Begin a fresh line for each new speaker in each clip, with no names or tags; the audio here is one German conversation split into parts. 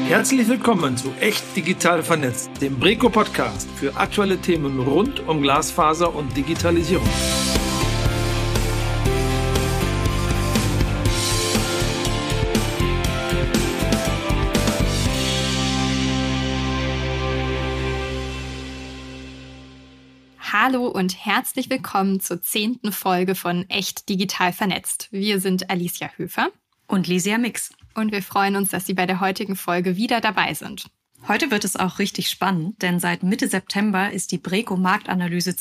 Herzlich willkommen zu Echt Digital Vernetzt, dem Breco-Podcast für aktuelle Themen rund um Glasfaser und Digitalisierung.
Hallo und herzlich willkommen zur 10. Folge von Echt Digital Vernetzt. Wir sind Alicia Höfer
und Lysia Mix.
Und wir freuen uns, dass Sie bei der heutigen Folge wieder dabei sind.
Heute wird es auch richtig spannend, denn seit Mitte September ist die Breco Marktanalyse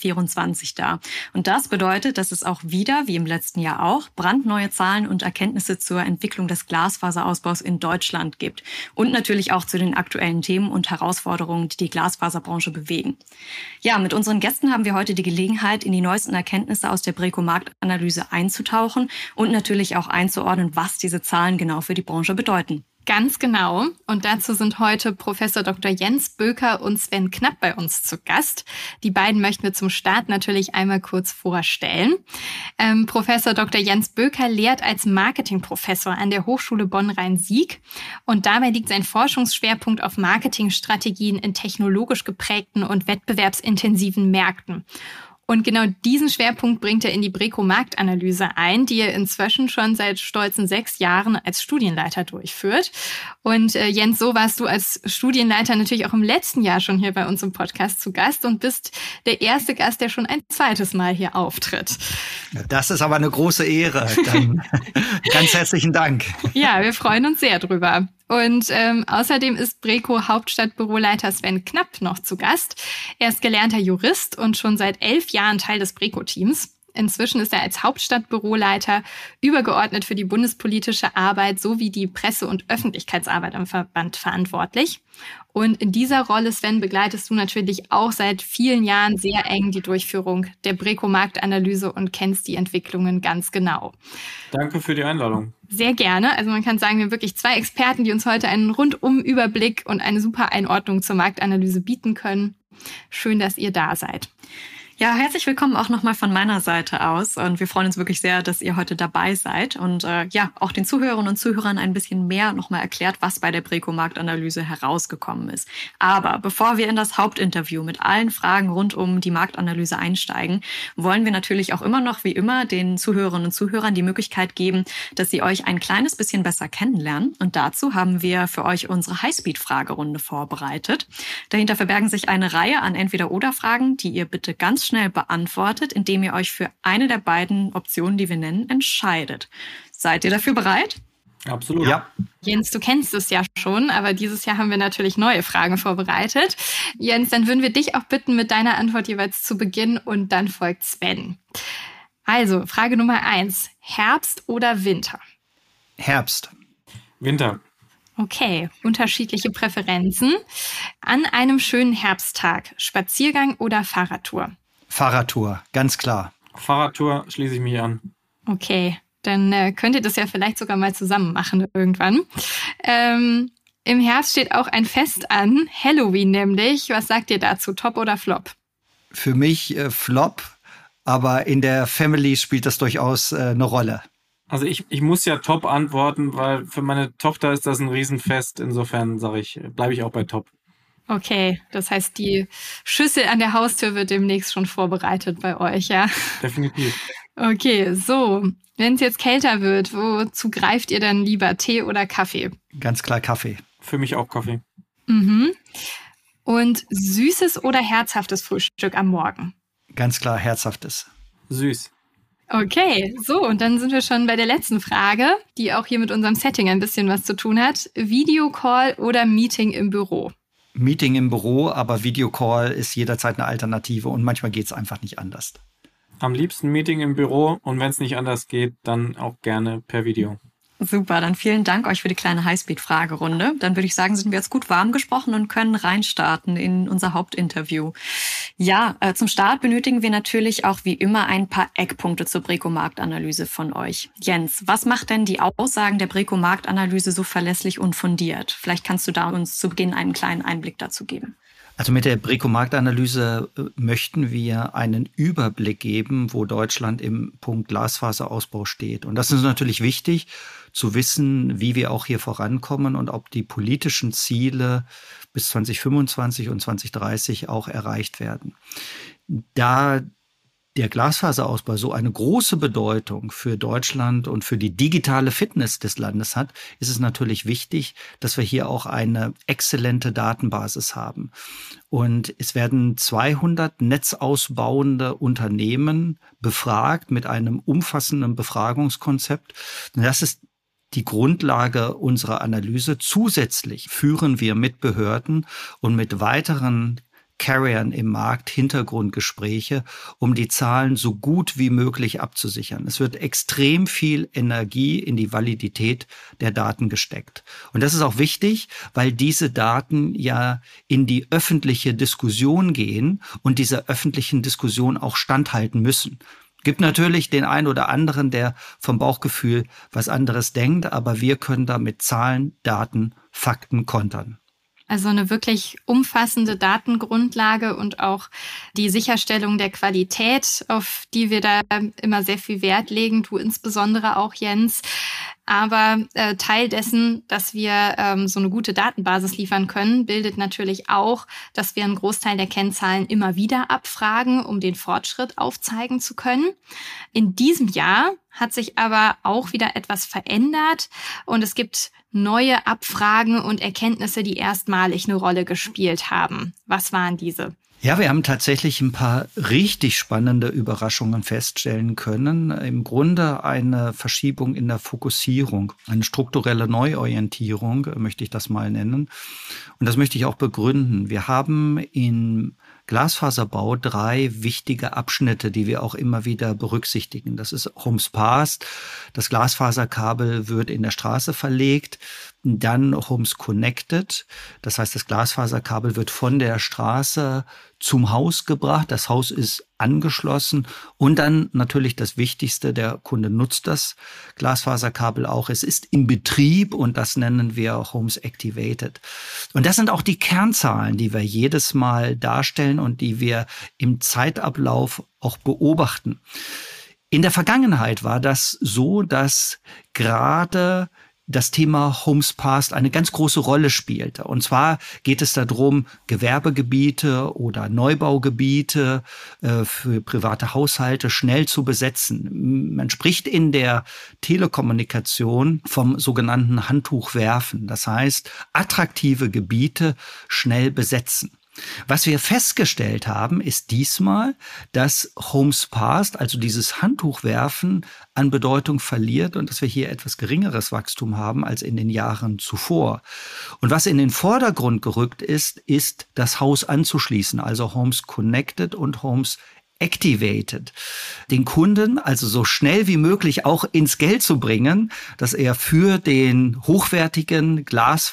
2024 da. Und das bedeutet, dass es auch wieder, wie im letzten Jahr auch, brandneue Zahlen und Erkenntnisse zur Entwicklung des Glasfaserausbaus in Deutschland gibt. Und natürlich auch zu den aktuellen Themen und Herausforderungen, die die Glasfaserbranche bewegen. Ja, mit unseren Gästen haben wir heute die Gelegenheit, in die neuesten Erkenntnisse aus der Breco Marktanalyse einzutauchen und natürlich auch einzuordnen, was diese Zahlen genau für die Branche bedeuten.
Ganz genau. Und dazu sind heute Professor Dr. Jens Böker und Sven Knapp bei uns zu Gast. Die beiden möchten wir zum Start natürlich einmal kurz vorstellen. Professor Dr. Jens Böker lehrt als Marketingprofessor an der Hochschule Bonn-Rhein-Sieg. Und dabei liegt sein Forschungsschwerpunkt auf Marketingstrategien in technologisch geprägten und wettbewerbsintensiven Märkten. Und genau diesen Schwerpunkt bringt er in die Breco Marktanalyse ein, die er inzwischen schon seit stolzen 6 Jahren als Studienleiter durchführt. Und Jens, so warst du als Studienleiter natürlich auch im letzten Jahr schon hier bei uns im Podcast zu Gast und bist der erste Gast, der schon ein zweites Mal hier auftritt.
Das ist aber eine große Ehre. Dann ganz herzlichen Dank.
Ja, wir freuen uns sehr drüber. Und außerdem ist Breco Hauptstadtbüroleiter Sven Knapp noch zu Gast. Er ist gelernter Jurist und schon seit 11 Jahren Teil des Breco-Teams. Inzwischen ist er als Hauptstadtbüroleiter übergeordnet für die bundespolitische Arbeit sowie die Presse- und Öffentlichkeitsarbeit im Verband verantwortlich. Und in dieser Rolle, Sven, begleitest du natürlich auch seit vielen Jahren sehr eng die Durchführung der Breco-Marktanalyse und kennst die Entwicklungen ganz genau.
Danke für die Einladung.
Sehr gerne. Also man kann sagen, wir haben wirklich 2 Experten, die uns heute einen Rundum-Überblick und eine super Einordnung zur Marktanalyse bieten können. Schön, dass ihr da seid.
Ja, herzlich willkommen auch nochmal von meiner Seite aus. Und wir freuen uns wirklich sehr, dass ihr heute dabei seid und auch den Zuhörerinnen und Zuhörern ein bisschen mehr nochmal erklärt, was bei der Breco Marktanalyse herausgekommen ist. Aber bevor wir in das Hauptinterview mit allen Fragen rund um die Marktanalyse einsteigen, wollen wir natürlich auch immer noch, wie immer, den Zuhörerinnen und Zuhörern die Möglichkeit geben, dass sie euch ein kleines bisschen besser kennenlernen. Und dazu haben wir für euch unsere Highspeed-Fragerunde vorbereitet. Dahinter verbergen sich eine Reihe an Entweder-Oder-Fragen, die ihr bitte ganz schnell beantwortet, indem ihr euch für eine der beiden Optionen, die wir nennen, entscheidet. Seid ihr dafür bereit?
Absolut.
Ja.
Jens, du kennst es ja schon, aber dieses Jahr haben wir natürlich neue Fragen vorbereitet. Jens, dann würden wir dich auch bitten, mit deiner Antwort jeweils zu beginnen und dann folgt Sven. Also, Frage Nummer 1. Herbst oder Winter?
Herbst.
Winter.
Okay, unterschiedliche Präferenzen. An einem schönen Herbsttag, Spaziergang oder Fahrradtour?
Fahrradtour, ganz klar.
Fahrradtour schließe ich mich an.
Okay, dann könnt ihr das ja vielleicht sogar mal zusammen machen irgendwann. Im Herbst steht auch ein Fest an, Halloween nämlich. Was sagt ihr dazu, Top oder Flop?
Für mich Flop, aber in der Family spielt das durchaus eine Rolle.
Also ich muss ja Top antworten, weil für meine Tochter ist das ein Riesenfest. Insofern bleibe ich auch bei Top.
Okay, das heißt, die Schüssel an der Haustür wird demnächst schon vorbereitet bei euch, ja?
Definitiv.
Okay, so. Wenn es jetzt kälter wird, wozu greift ihr dann lieber, Tee oder Kaffee?
Ganz klar Kaffee.
Für mich auch Kaffee.
Mhm. Und süßes oder herzhaftes Frühstück am Morgen?
Ganz klar herzhaftes.
Süß.
Okay, so, und dann sind wir schon bei der letzten Frage, die auch hier mit unserem Setting ein bisschen was zu tun hat. Videocall oder Meeting im Büro?
Meeting im Büro, aber Videocall ist jederzeit eine Alternative und manchmal geht es einfach nicht anders.
Am liebsten Meeting im Büro und wenn es nicht anders geht, dann auch gerne per Video.
Super, dann vielen Dank euch für die kleine Highspeed-Fragerunde. Dann würde ich sagen, sind wir jetzt gut warm gesprochen und können reinstarten in unser Hauptinterview. Ja, zum Start benötigen wir natürlich auch wie immer ein paar Eckpunkte zur Breco-Marktanalyse von euch. Jens, was macht denn die Aussagen der Breco-Marktanalyse so verlässlich und fundiert? Vielleicht kannst du da uns zu Beginn einen kleinen Einblick dazu geben.
Also mit der Bricko-Marktanalyse möchten wir einen Überblick geben, wo Deutschland im Punkt Glasfaserausbau steht. Und das ist natürlich wichtig, zu wissen, wie wir auch hier vorankommen und ob die politischen Ziele bis 2025 und 2030 auch erreicht werden. Da der Glasfaserausbau so eine große Bedeutung für Deutschland und für die digitale Fitness des Landes hat, ist es natürlich wichtig, dass wir hier auch eine exzellente Datenbasis haben. Und es werden 200 netzausbauende Unternehmen befragt mit einem umfassenden Befragungskonzept. Und das ist die Grundlage unserer Analyse. Zusätzlich führen wir mit Behörden und mit weiteren Carriern im Markt Hintergrundgespräche, um die Zahlen so gut wie möglich abzusichern. Es wird extrem viel Energie in die Validität der Daten gesteckt. Und das ist auch wichtig, weil diese Daten ja in die öffentliche Diskussion gehen und dieser öffentlichen Diskussion auch standhalten müssen. Gibt natürlich den einen oder anderen, der vom Bauchgefühl was anderes denkt, aber wir können da mit Zahlen, Daten, Fakten kontern.
Also eine wirklich umfassende Datengrundlage und auch die Sicherstellung der Qualität, auf die wir da immer sehr viel Wert legen, du insbesondere auch, Jens. Aber Teil dessen, dass wir so eine gute Datenbasis liefern können, bildet natürlich auch, dass wir einen Großteil der Kennzahlen immer wieder abfragen, um den Fortschritt aufzeigen zu können. In diesem Jahr hat sich aber auch wieder etwas verändert und es gibt neue Abfragen und Erkenntnisse, die erstmalig eine Rolle gespielt haben. Was waren diese?
Ja, wir haben tatsächlich ein paar richtig spannende Überraschungen feststellen können. Im Grunde eine Verschiebung in der Fokussierung, eine strukturelle Neuorientierung, möchte ich das mal nennen. Und das möchte ich auch begründen. Wir haben in Glasfaserbau 3 wichtige Abschnitte, die wir auch immer wieder berücksichtigen. Das ist Homes Passed, das Glasfaserkabel wird in der Straße verlegt, dann Homes Connected, das heißt, das Glasfaserkabel wird von der Straße zum Haus gebracht, das Haus ist angeschlossen und dann natürlich das Wichtigste, der Kunde nutzt das Glasfaserkabel auch, es ist in Betrieb und das nennen wir Homes Activated. Und das sind auch die Kernzahlen, die wir jedes Mal darstellen und die wir im Zeitablauf auch beobachten. In der Vergangenheit war das so, dass gerade das Thema Homes Passed eine ganz große Rolle spielte. Und zwar geht es darum, Gewerbegebiete oder Neubaugebiete für private Haushalte schnell zu besetzen. Man spricht in der Telekommunikation vom sogenannten Handtuchwerfen. Das heißt, attraktive Gebiete schnell besetzen. Was wir festgestellt haben, ist diesmal, dass Homes Passed, also dieses Handtuchwerfen, an Bedeutung verliert und dass wir hier etwas geringeres Wachstum haben als in den Jahren zuvor. Und was in den Vordergrund gerückt ist, ist das Haus anzuschließen, also Homes Connected und Homes Activated, den Kunden also so schnell wie möglich auch ins Geld zu bringen, dass er für den hochwertigen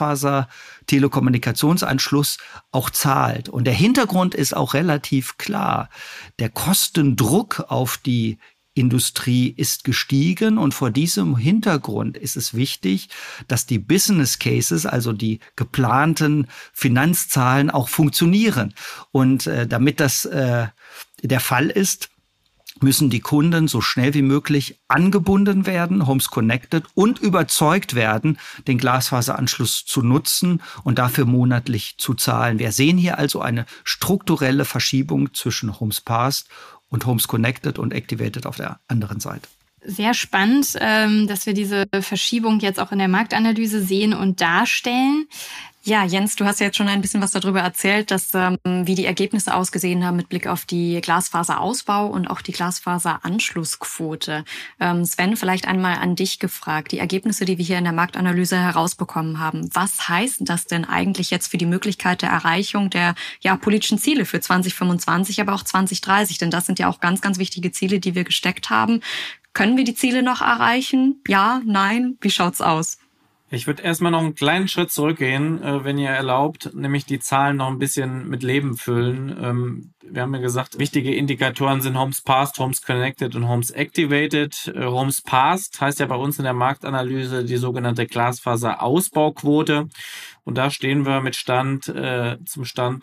Glasfaser-Telekommunikationsanschluss auch zahlt. Und der Hintergrund ist auch relativ klar. Der Kostendruck auf die Industrie ist gestiegen und vor diesem Hintergrund ist es wichtig, dass die Business Cases, also die geplanten Finanzzahlen auch funktionieren. Und damit das der Fall ist, müssen die Kunden so schnell wie möglich angebunden werden, Homes Connected, und überzeugt werden, den Glasfaseranschluss zu nutzen und dafür monatlich zu zahlen. Wir sehen hier also eine strukturelle Verschiebung zwischen Homes Passed und Homes Connected und Activated auf der anderen Seite.
Sehr spannend, dass wir diese Verschiebung jetzt auch in der Marktanalyse sehen und darstellen.
Ja, Jens, du hast ja jetzt schon ein bisschen was darüber erzählt, dass wie die Ergebnisse ausgesehen haben mit Blick auf die Glasfaserausbau und auch die Glasfaseranschlussquote. Sven, vielleicht einmal an dich gefragt. Die Ergebnisse, die wir hier in der Marktanalyse herausbekommen haben, was heißt das denn eigentlich jetzt für die Möglichkeit der Erreichung der politischen Ziele für 2025, aber auch 2030? Denn das sind ja auch ganz, ganz wichtige Ziele, die wir gesteckt haben. Können wir die Ziele noch erreichen? Ja, nein? Wie schaut's aus?
Ich würde erstmal noch einen kleinen Schritt zurückgehen, wenn ihr erlaubt, nämlich die Zahlen noch ein bisschen mit Leben füllen. Wir haben ja gesagt, wichtige Indikatoren sind Homes Passed, Homes Connected und Homes Activated. Homes Passed heißt ja bei uns in der Marktanalyse die sogenannte Glasfaserausbauquote. Und da stehen wir mit zum Stand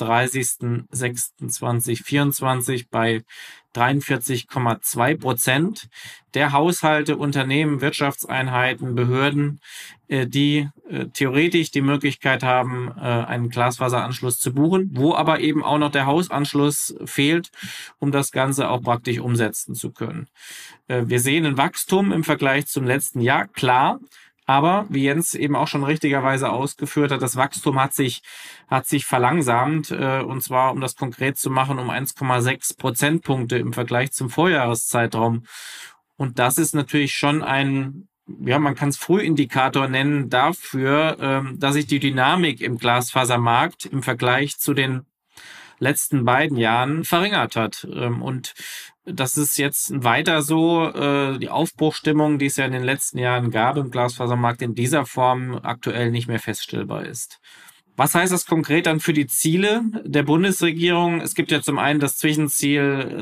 30.06.2024 bei 43,2% der Haushalte, Unternehmen, Wirtschaftseinheiten, Behörden, die theoretisch die Möglichkeit haben, einen Glasfaseranschluss zu buchen, wo aber eben auch noch der Hausanschluss fehlt, um das Ganze auch praktisch umsetzen zu können. Wir sehen ein Wachstum im Vergleich zum letzten Jahr, klar. Aber wie Jens eben auch schon richtigerweise ausgeführt hat, das Wachstum hat sich verlangsamt, und zwar, um das konkret zu machen, um 1,6 Prozentpunkte im Vergleich zum Vorjahreszeitraum. Und das ist natürlich schon man kann es Frühindikator nennen dafür, dass sich die Dynamik im Glasfasermarkt im Vergleich zu den letzten beiden Jahren verringert hat. Und das ist jetzt weiter so. Die Aufbruchstimmung, die es ja in den letzten Jahren gab im Glasfasermarkt, in dieser Form aktuell nicht mehr feststellbar ist. Was heißt das konkret dann für die Ziele der Bundesregierung? Es gibt ja zum einen das Zwischenziel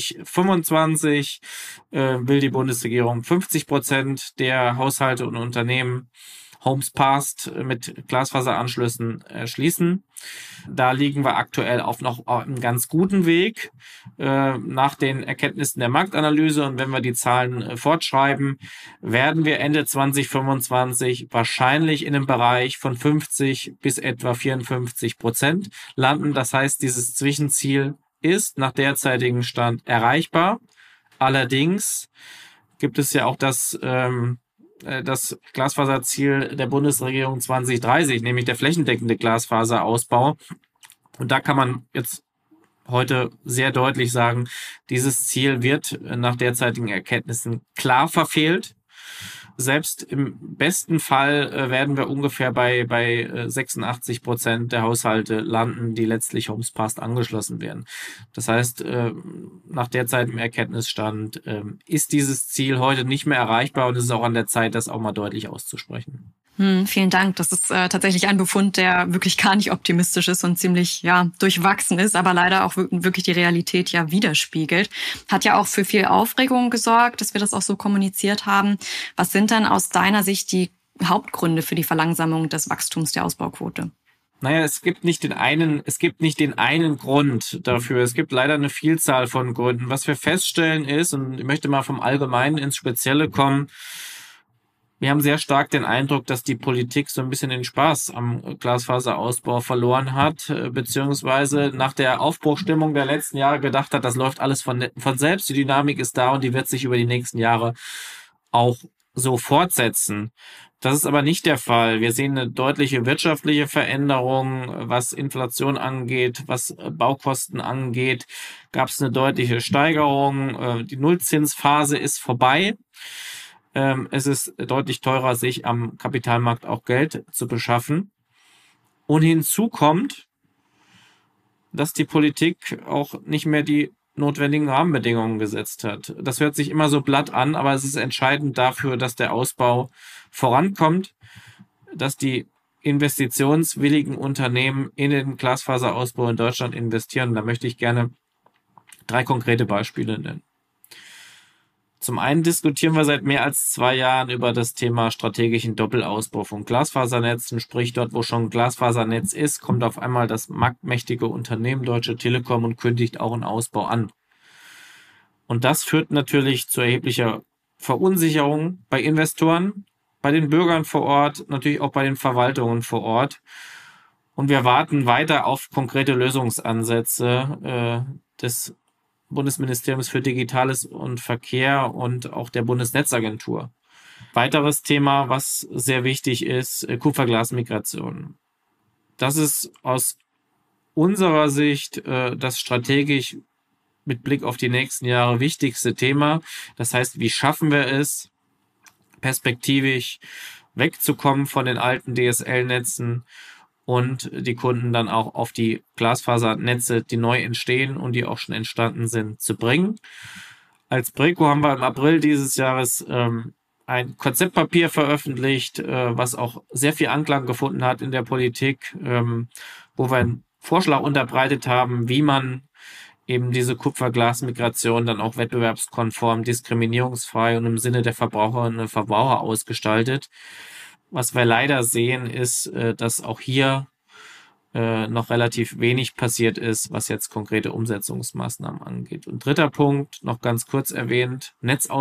2025, will die Bundesregierung 50% der Haushalte und Unternehmen Homes Passed mit Glasfaseranschlüssen erschließen. Da liegen wir aktuell auf noch einem ganz guten Weg nach den Erkenntnissen der Marktanalyse. Und wenn wir die Zahlen fortschreiben, werden wir Ende 2025 wahrscheinlich in einem Bereich von 50 bis etwa 54% landen. Das heißt, dieses Zwischenziel ist nach derzeitigem Stand erreichbar. Allerdings gibt es ja auch das Glasfaserziel der Bundesregierung 2030, nämlich der flächendeckende Glasfaserausbau. Und da kann man jetzt heute sehr deutlich sagen, dieses Ziel wird nach derzeitigen Erkenntnissen klar verfehlt. Selbst im besten Fall werden wir ungefähr bei 86% der Haushalte landen, die letztlich Homes Passed angeschlossen werden. Das heißt, nach derzeitigem Erkenntnisstand ist dieses Ziel heute nicht mehr erreichbar und es ist auch an der Zeit, das auch mal deutlich auszusprechen.
Vielen Dank. Das ist tatsächlich ein Befund, der wirklich gar nicht optimistisch ist und ziemlich durchwachsen ist, aber leider auch wirklich die Realität widerspiegelt. Hat ja auch für viel Aufregung gesorgt, dass wir das auch so kommuniziert haben. Was sind dann aus deiner Sicht die Hauptgründe für die Verlangsamung des Wachstums der Ausbauquote?
Naja, es gibt nicht den einen Grund dafür. Es gibt leider eine Vielzahl von Gründen. Was wir feststellen ist, und ich möchte mal vom Allgemeinen ins Spezielle kommen, wir haben sehr stark den Eindruck, dass die Politik so ein bisschen den Spaß am Glasfaserausbau verloren hat, beziehungsweise nach der Aufbruchstimmung der letzten Jahre gedacht hat, das läuft alles von selbst, die Dynamik ist da und die wird sich über die nächsten Jahre auch so fortsetzen. Das ist aber nicht der Fall. Wir sehen eine deutliche wirtschaftliche Veränderung, was Inflation angeht, was Baukosten angeht, gab es eine deutliche Steigerung. Die Nullzinsphase ist vorbei. Es ist deutlich teurer, sich am Kapitalmarkt auch Geld zu beschaffen. Und hinzu kommt, dass die Politik auch nicht mehr die notwendigen Rahmenbedingungen gesetzt hat. Das hört sich immer so platt an, aber es ist entscheidend dafür, dass der Ausbau vorankommt, dass die investitionswilligen Unternehmen in den Glasfaserausbau in Deutschland investieren. Da möchte ich gerne 3 konkrete Beispiele nennen. Zum einen diskutieren wir seit mehr als 2 Jahren über das Thema strategischen Doppelausbau von Glasfasernetzen. Sprich, dort, wo schon ein Glasfasernetz ist, kommt auf einmal das marktmächtige Unternehmen Deutsche Telekom und kündigt auch einen Ausbau an. Und das führt natürlich zu erheblicher Verunsicherung bei Investoren, bei den Bürgern vor Ort, natürlich auch bei den Verwaltungen vor Ort. Und wir warten weiter auf konkrete Lösungsansätze des Bundesministeriums für Digitales und Verkehr und auch der Bundesnetzagentur. Weiteres Thema, was sehr wichtig ist, Kupferglasmigration. Das ist aus unserer Sicht das strategisch mit Blick auf die nächsten Jahre wichtigste Thema. Das heißt, wie schaffen wir es, perspektivisch wegzukommen von den alten DSL-Netzen und die Kunden dann auch auf die Glasfasernetze, die neu entstehen und die auch schon entstanden sind, zu bringen. Als Breco haben wir im April dieses Jahres ein Konzeptpapier veröffentlicht, was auch sehr viel Anklang gefunden hat in der Politik, wo wir einen Vorschlag unterbreitet haben, wie man eben diese Kupferglasmigration dann auch wettbewerbskonform, diskriminierungsfrei und im Sinne der Verbraucherinnen und Verbraucher ausgestaltet. Was wir leider sehen, ist, dass auch hier noch relativ wenig passiert ist, was jetzt konkrete Umsetzungsmaßnahmen angeht. Und dritter Punkt, noch ganz kurz erwähnt,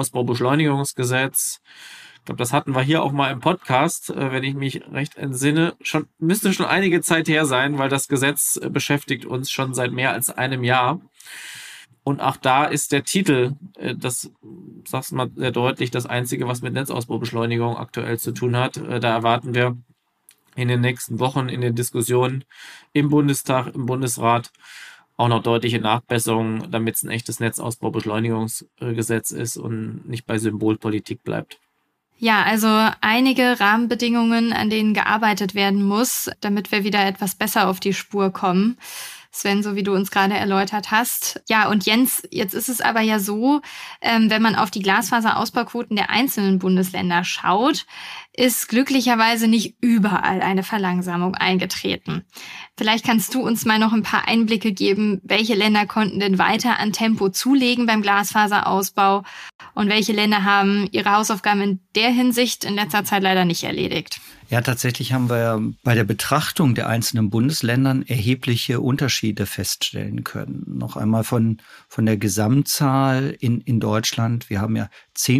Netzausbaubeschleunigungsgesetz. Ich glaube, das hatten wir hier auch mal im Podcast, wenn ich mich recht entsinne. Müsste schon einige Zeit her sein, weil das Gesetz beschäftigt uns schon seit mehr als einem Jahr. Und auch da ist der Titel, das sagst du mal sehr deutlich, das Einzige, was mit Netzausbaubeschleunigung aktuell zu tun hat. Da erwarten wir in den nächsten Wochen in den Diskussionen im Bundestag, im Bundesrat auch noch deutliche Nachbesserungen, damit es ein echtes Netzausbaubeschleunigungsgesetz ist und nicht bei Symbolpolitik bleibt.
Ja, also einige Rahmenbedingungen, an denen gearbeitet werden muss, damit wir wieder etwas besser auf die Spur kommen. Sven, so wie du uns gerade erläutert hast. Ja, und Jens, jetzt ist es aber ja so, wenn man auf die Glasfaserausbauquoten der einzelnen Bundesländer schaut, ist glücklicherweise nicht überall eine Verlangsamung eingetreten. Vielleicht kannst du uns mal noch ein paar Einblicke geben, welche Länder konnten denn weiter an Tempo zulegen beim Glasfaserausbau und welche Länder haben ihre Hausaufgaben in der Hinsicht in letzter Zeit leider nicht erledigt.
Ja, tatsächlich haben wir bei der Betrachtung der einzelnen Bundesländern erhebliche Unterschiede feststellen können. Noch einmal von der Gesamtzahl in Deutschland. Wir haben ja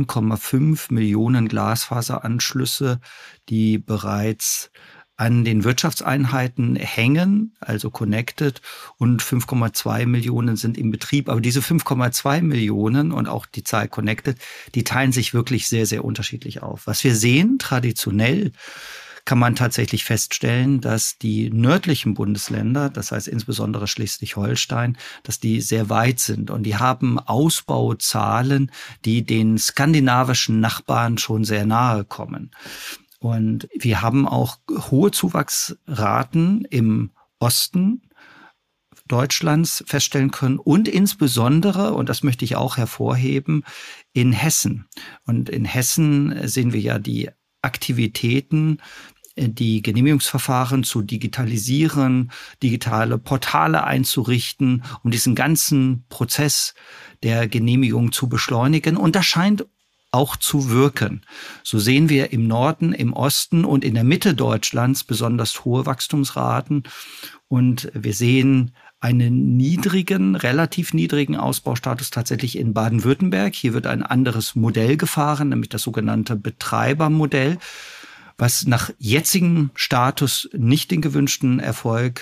10,5 Millionen Glasfaseranschlüsse, die bereits an den Wirtschaftseinheiten hängen, also connected, und 5,2 Millionen sind im Betrieb. Aber diese 5,2 Millionen und auch die Zahl connected, die teilen sich wirklich sehr, sehr unterschiedlich auf. Was wir sehen, traditionell kann man tatsächlich feststellen, dass die nördlichen Bundesländer, das heißt insbesondere Schleswig-Holstein, dass die sehr weit sind und die haben Ausbauzahlen, die den skandinavischen Nachbarn schon sehr nahe kommen. Und wir haben auch hohe Zuwachsraten im Osten Deutschlands feststellen können und insbesondere, und das möchte ich auch hervorheben, in Hessen. Und in Hessen sehen wir ja die Aktivitäten, die Genehmigungsverfahren zu digitalisieren, digitale Portale einzurichten, um diesen ganzen Prozess der Genehmigung zu beschleunigen. Und das scheint auch zu wirken. So sehen wir im Norden, im Osten und in der Mitte Deutschlands besonders hohe Wachstumsraten. Und wir sehen einen relativ niedrigen Ausbaustatus tatsächlich in Baden-Württemberg. Hier wird ein anderes Modell gefahren, nämlich das sogenannte Betreibermodell, was nach jetzigem Status nicht den gewünschten Erfolg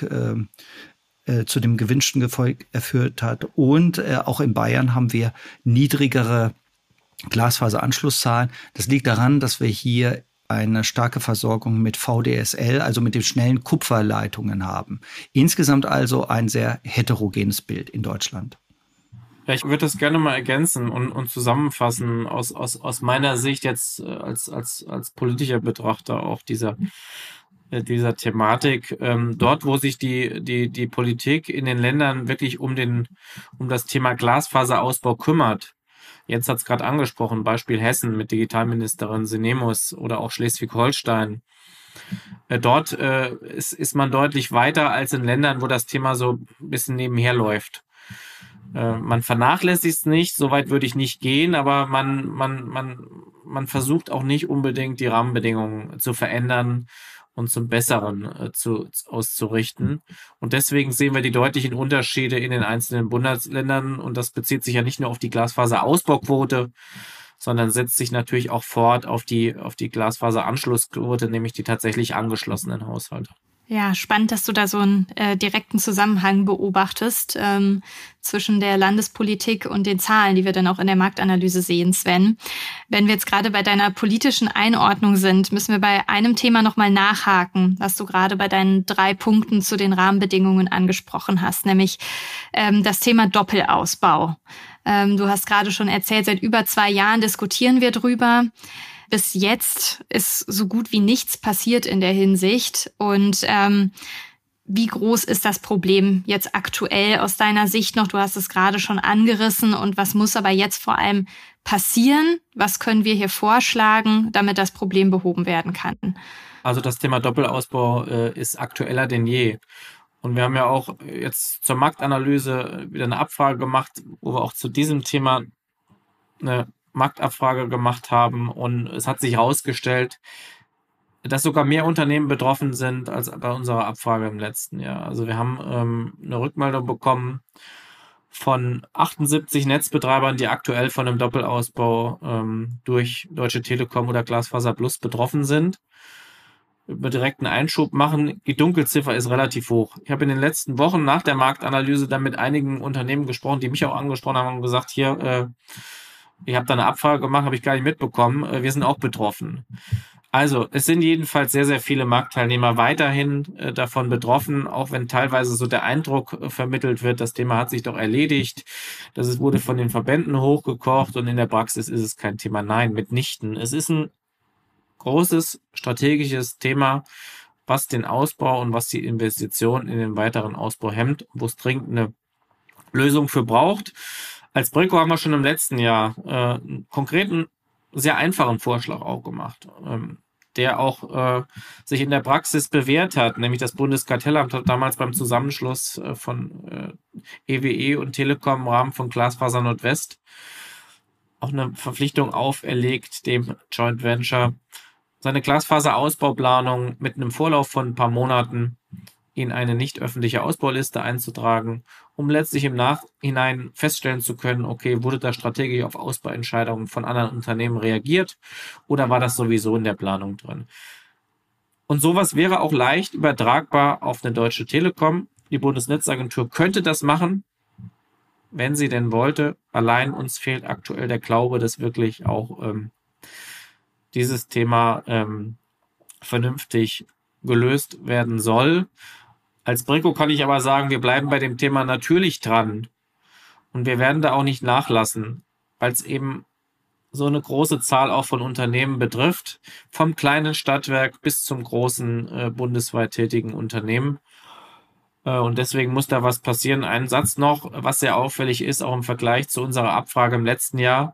zu dem gewünschten Erfolg erführt hat. Und auch in Bayern haben wir niedrigere Glasfaseranschlusszahlen. Das liegt daran, dass wir hier eine starke Versorgung mit VDSL, also mit den schnellen Kupferleitungen haben. Insgesamt also ein sehr heterogenes Bild in Deutschland.
Ja, ich würde das gerne mal ergänzen und zusammenfassen aus meiner Sicht jetzt als politischer Betrachter auch dieser Thematik. Dort, wo sich die Politik in den Ländern wirklich um das Thema Glasfaserausbau kümmert. Jens hat es gerade angesprochen, Beispiel Hessen mit Digitalministerin Sinemus oder auch Schleswig-Holstein. Dort ist man deutlich weiter als in Ländern, wo das Thema so ein bisschen nebenher läuft. Man vernachlässigt es nicht, so weit würde ich nicht gehen, aber man versucht auch nicht unbedingt die Rahmenbedingungen zu verändern und zum Besseren auszurichten. Und deswegen sehen wir die deutlichen Unterschiede in den einzelnen Bundesländern. Und das bezieht sich ja nicht nur auf die Glasfaserausbauquote, sondern setzt sich natürlich auch fort auf die Glasfaseranschlussquote, nämlich die tatsächlich angeschlossenen Haushalte.
Ja, spannend, dass du da so einen direkten Zusammenhang beobachtest zwischen der Landespolitik und den Zahlen, die wir dann auch in der Marktanalyse sehen, Sven. Wenn wir jetzt gerade bei deiner politischen Einordnung sind, müssen wir bei einem Thema nochmal nachhaken, was du gerade bei deinen 3 Punkten zu den Rahmenbedingungen angesprochen hast, nämlich das Thema Doppelausbau. Du hast gerade schon erzählt, seit über 2 Jahren diskutieren wir drüber. Bis jetzt ist so gut wie nichts passiert in der Hinsicht. Und wie groß ist das Problem jetzt aktuell aus deiner Sicht noch? Du hast es gerade schon angerissen. Und was muss aber jetzt vor allem passieren? Was können wir hier vorschlagen, damit das Problem behoben werden kann?
Also das Thema Doppelausbau ist aktueller denn je. Und wir haben ja auch jetzt zur Marktanalyse wieder eine Abfrage gemacht, wo wir auch zu diesem Thema eine Marktabfrage gemacht haben, und es hat sich herausgestellt, dass sogar mehr Unternehmen betroffen sind als bei unserer Abfrage im letzten Jahr. Also wir haben eine Rückmeldung bekommen von 78 Netzbetreibern, die aktuell von einem Doppelausbau durch Deutsche Telekom oder Glasfaser Plus betroffen sind. Über direkten Einschub machen. Die Dunkelziffer ist relativ hoch. Ich habe in den letzten Wochen nach der Marktanalyse dann mit einigen Unternehmen gesprochen, die mich auch angesprochen haben und gesagt, hier, ich habe da eine Abfrage gemacht, habe ich gar nicht mitbekommen. Wir sind auch betroffen. Also es sind jedenfalls sehr, sehr viele Marktteilnehmer weiterhin davon betroffen, auch wenn teilweise so der Eindruck vermittelt wird, das Thema hat sich doch erledigt, wurde von den Verbänden hochgekocht und in der Praxis ist es kein Thema. Nein, mitnichten. Es ist ein großes strategisches Thema, was den Ausbau und was die Investition in den weiteren Ausbau hemmt, wo es dringend eine Lösung für braucht. Als Breco haben wir schon im letzten Jahr einen konkreten, sehr einfachen Vorschlag auch gemacht, der auch sich in der Praxis bewährt hat, nämlich das Bundeskartellamt hat damals beim Zusammenschluss von EWE und Telekom im Rahmen von Glasfaser Nordwest auch eine Verpflichtung auferlegt, dem Joint Venture seine Glasfaserausbauplanung mit einem Vorlauf von ein paar Monaten in eine nicht öffentliche Ausbauliste einzutragen, um letztlich im Nachhinein feststellen zu können, okay, wurde da strategisch auf Ausbauentscheidungen von anderen Unternehmen reagiert oder war das sowieso in der Planung drin? Und sowas wäre auch leicht übertragbar auf eine Deutsche Telekom. Die Bundesnetzagentur könnte das machen, wenn sie denn wollte. Allein uns fehlt aktuell der Glaube, dass wirklich auch dieses Thema vernünftig gelöst werden soll. Als Breco kann ich aber sagen, wir bleiben bei dem Thema natürlich dran und wir werden da auch nicht nachlassen, weil es eben so eine große Zahl auch von Unternehmen betrifft, vom kleinen Stadtwerk bis zum großen bundesweit tätigen Unternehmen. Und deswegen muss da was passieren. Ein Satz noch, was sehr auffällig ist, auch im Vergleich zu unserer Abfrage im letzten Jahr.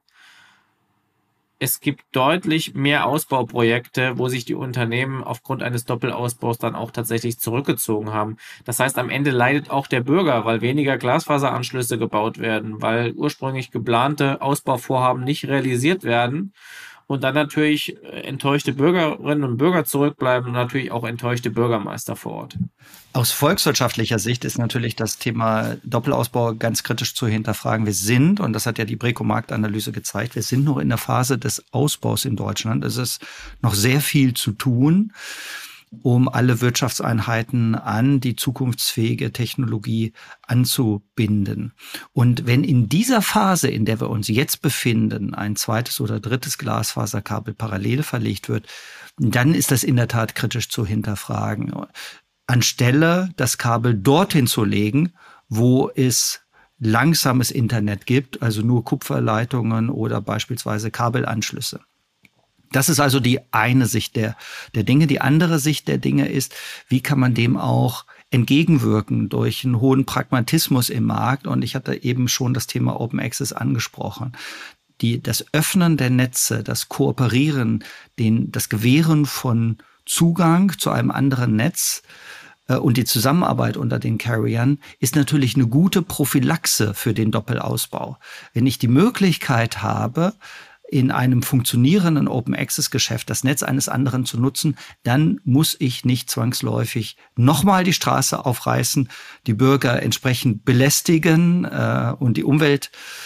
Es gibt deutlich mehr Ausbauprojekte, wo sich die Unternehmen aufgrund eines Doppelausbaus dann auch tatsächlich zurückgezogen haben. Das heißt, am Ende leidet auch der Bürger, weil weniger Glasfaseranschlüsse gebaut werden, weil ursprünglich geplante Ausbauvorhaben nicht realisiert werden und dann natürlich enttäuschte Bürgerinnen und Bürger zurückbleiben und natürlich auch enttäuschte Bürgermeister vor Ort.
Aus volkswirtschaftlicher Sicht ist natürlich das Thema Doppelausbau ganz kritisch zu hinterfragen. Wir sind, und das hat ja die Breco-Marktanalyse gezeigt, wir sind noch in der Phase des Ausbaus in Deutschland. Es ist noch sehr viel zu tun, um alle Wirtschaftseinheiten an die zukunftsfähige Technologie anzubinden. Und wenn in dieser Phase, in der wir uns jetzt befinden, ein zweites oder drittes Glasfaserkabel parallel verlegt wird, dann ist das in der Tat kritisch zu hinterfragen. Anstelle das Kabel dorthin zu legen, wo es langsames Internet gibt, also nur Kupferleitungen oder beispielsweise Kabelanschlüsse. Das ist also die eine Sicht der Dinge. Die andere Sicht der Dinge ist, wie kann man dem auch entgegenwirken durch einen hohen Pragmatismus im Markt. Und ich hatte eben schon das Thema Open Access angesprochen. Das Öffnen der Netze, das Kooperieren, das Gewähren von Zugang zu einem anderen Netz und die Zusammenarbeit unter den Carriern ist natürlich eine gute Prophylaxe für den Doppelausbau. Wenn ich die Möglichkeit habe, in einem funktionierenden Open-Access-Geschäft das Netz eines anderen zu nutzen, dann muss ich nicht zwangsläufig nochmal die Straße aufreißen, die Bürger entsprechend belästigen und die Umwelt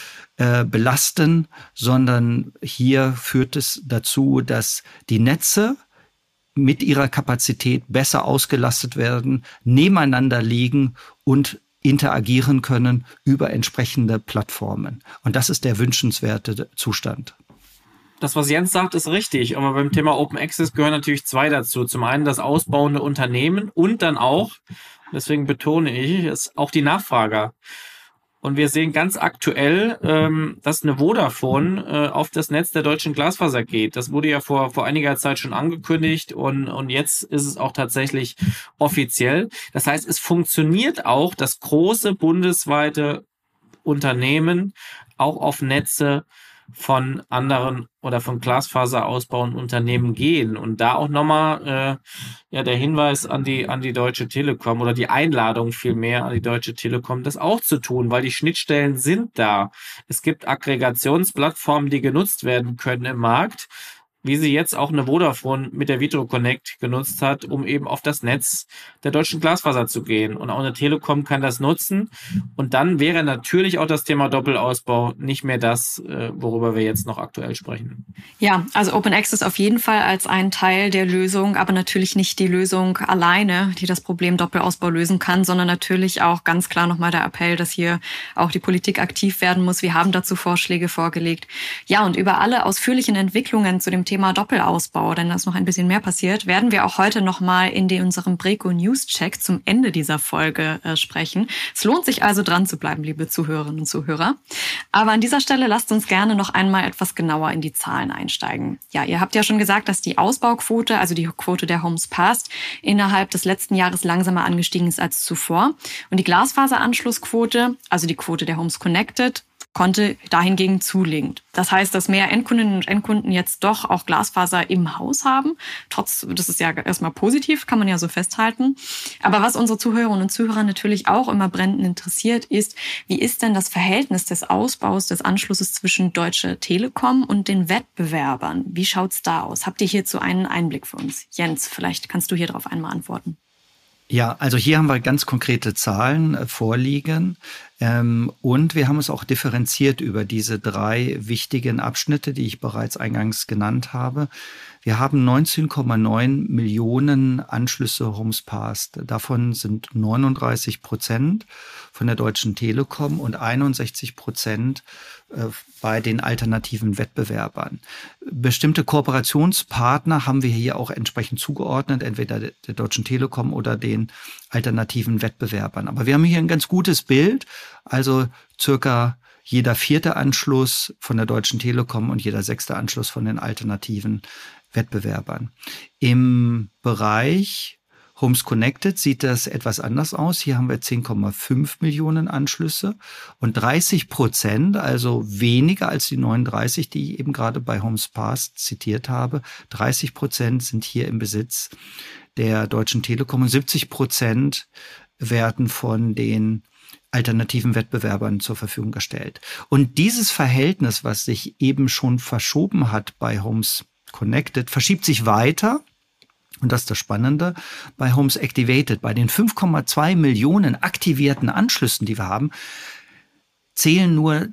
belasten, sondern hier führt es dazu, dass die Netze mit ihrer Kapazität besser ausgelastet werden, nebeneinander liegen und interagieren können über entsprechende Plattformen. Und das ist der wünschenswerte Zustand.
Das, was Jens sagt, ist richtig. Aber beim Thema Open Access gehören natürlich zwei dazu. Zum einen das ausbauende Unternehmen und dann auch, deswegen betone ich es, auch die Nachfrager. Und wir sehen ganz aktuell, dass eine Vodafone auf das Netz der deutschen Glasfaser geht. Das wurde ja vor einiger Zeit schon angekündigt und jetzt ist es auch tatsächlich offiziell. Das heißt, es funktioniert auch, dass große bundesweite Unternehmen auch auf Netze von anderen oder von Glasfaser ausbauenden Unternehmen gehen. Und da auch nochmal der Hinweis an die Deutsche Telekom oder die Einladung vielmehr an die Deutsche Telekom, das auch zu tun, weil die Schnittstellen sind da. Es gibt Aggregationsplattformen, die genutzt werden können im Markt. wie sie jetzt auch eine Vodafone mit der Vitro Connect genutzt hat, um eben auf das Netz der deutschen Glasfaser zu gehen. Und auch eine Telekom kann das nutzen. Und dann wäre natürlich auch das Thema Doppelausbau nicht mehr das, worüber wir jetzt noch aktuell sprechen.
Ja, also Open Access auf jeden Fall als ein Teil der Lösung, aber natürlich nicht die Lösung alleine, die das Problem Doppelausbau lösen kann, sondern natürlich auch ganz klar nochmal der Appell, dass hier auch die Politik aktiv werden muss. Wir haben dazu Vorschläge vorgelegt. Ja, und über alle ausführlichen Entwicklungen zu dem Thema Doppelausbau, denn da ist noch ein bisschen mehr passiert, werden wir auch heute nochmal in unserem Breco News Check zum Ende dieser Folge sprechen. Es lohnt sich also dran zu bleiben, liebe Zuhörerinnen und Zuhörer. Aber an dieser Stelle lasst uns gerne noch einmal etwas genauer in die Zahlen einsteigen. Ja, ihr habt ja schon gesagt, dass die Ausbauquote, also die Quote der Homes Passed, innerhalb des letzten Jahres langsamer angestiegen ist als zuvor. Und die Glasfaseranschlussquote, also die Quote der Homes Connected, konnte dahingegen zulegen. Das heißt, dass mehr Endkundinnen und Endkunden jetzt doch auch Glasfaser im Haus haben. Das ist ja erstmal positiv, kann man ja so festhalten. Aber was unsere Zuhörerinnen und Zuhörer natürlich auch immer brennend interessiert, ist, wie ist denn das Verhältnis des Ausbaus des Anschlusses zwischen Deutsche Telekom und den Wettbewerbern? Wie schaut's da aus? Habt ihr hierzu einen Einblick für uns? Jens, vielleicht kannst du hier drauf einmal antworten.
Ja, also hier haben wir ganz konkrete Zahlen vorliegen und wir haben es auch differenziert über diese 3 wichtigen Abschnitte, die ich bereits eingangs genannt habe. Wir haben 19,9 Millionen Anschlüsse Homes Passed. Davon sind 39% von der Deutschen Telekom und 61% bei den alternativen Wettbewerbern. Bestimmte Kooperationspartner haben wir hier auch entsprechend zugeordnet, entweder der Deutschen Telekom oder den alternativen Wettbewerbern. Aber wir haben hier ein ganz gutes Bild, also circa jeder 4. Anschluss von der Deutschen Telekom und jeder 6. Anschluss von den alternativen Wettbewerbern. Im Bereich Homes Connected sieht das etwas anders aus. Hier haben wir 10,5 Millionen Anschlüsse und 30%, also weniger als die 39, die ich eben gerade bei Homes Passed zitiert habe. 30% sind hier im Besitz der Deutschen Telekom und 70% werden von den alternativen Wettbewerbern zur Verfügung gestellt. Und dieses Verhältnis, was sich eben schon verschoben hat bei Homes Connected, verschiebt sich weiter. Und das ist das Spannende bei Homes Activated. Bei den 5,2 Millionen aktivierten Anschlüssen, die wir haben, zählen nur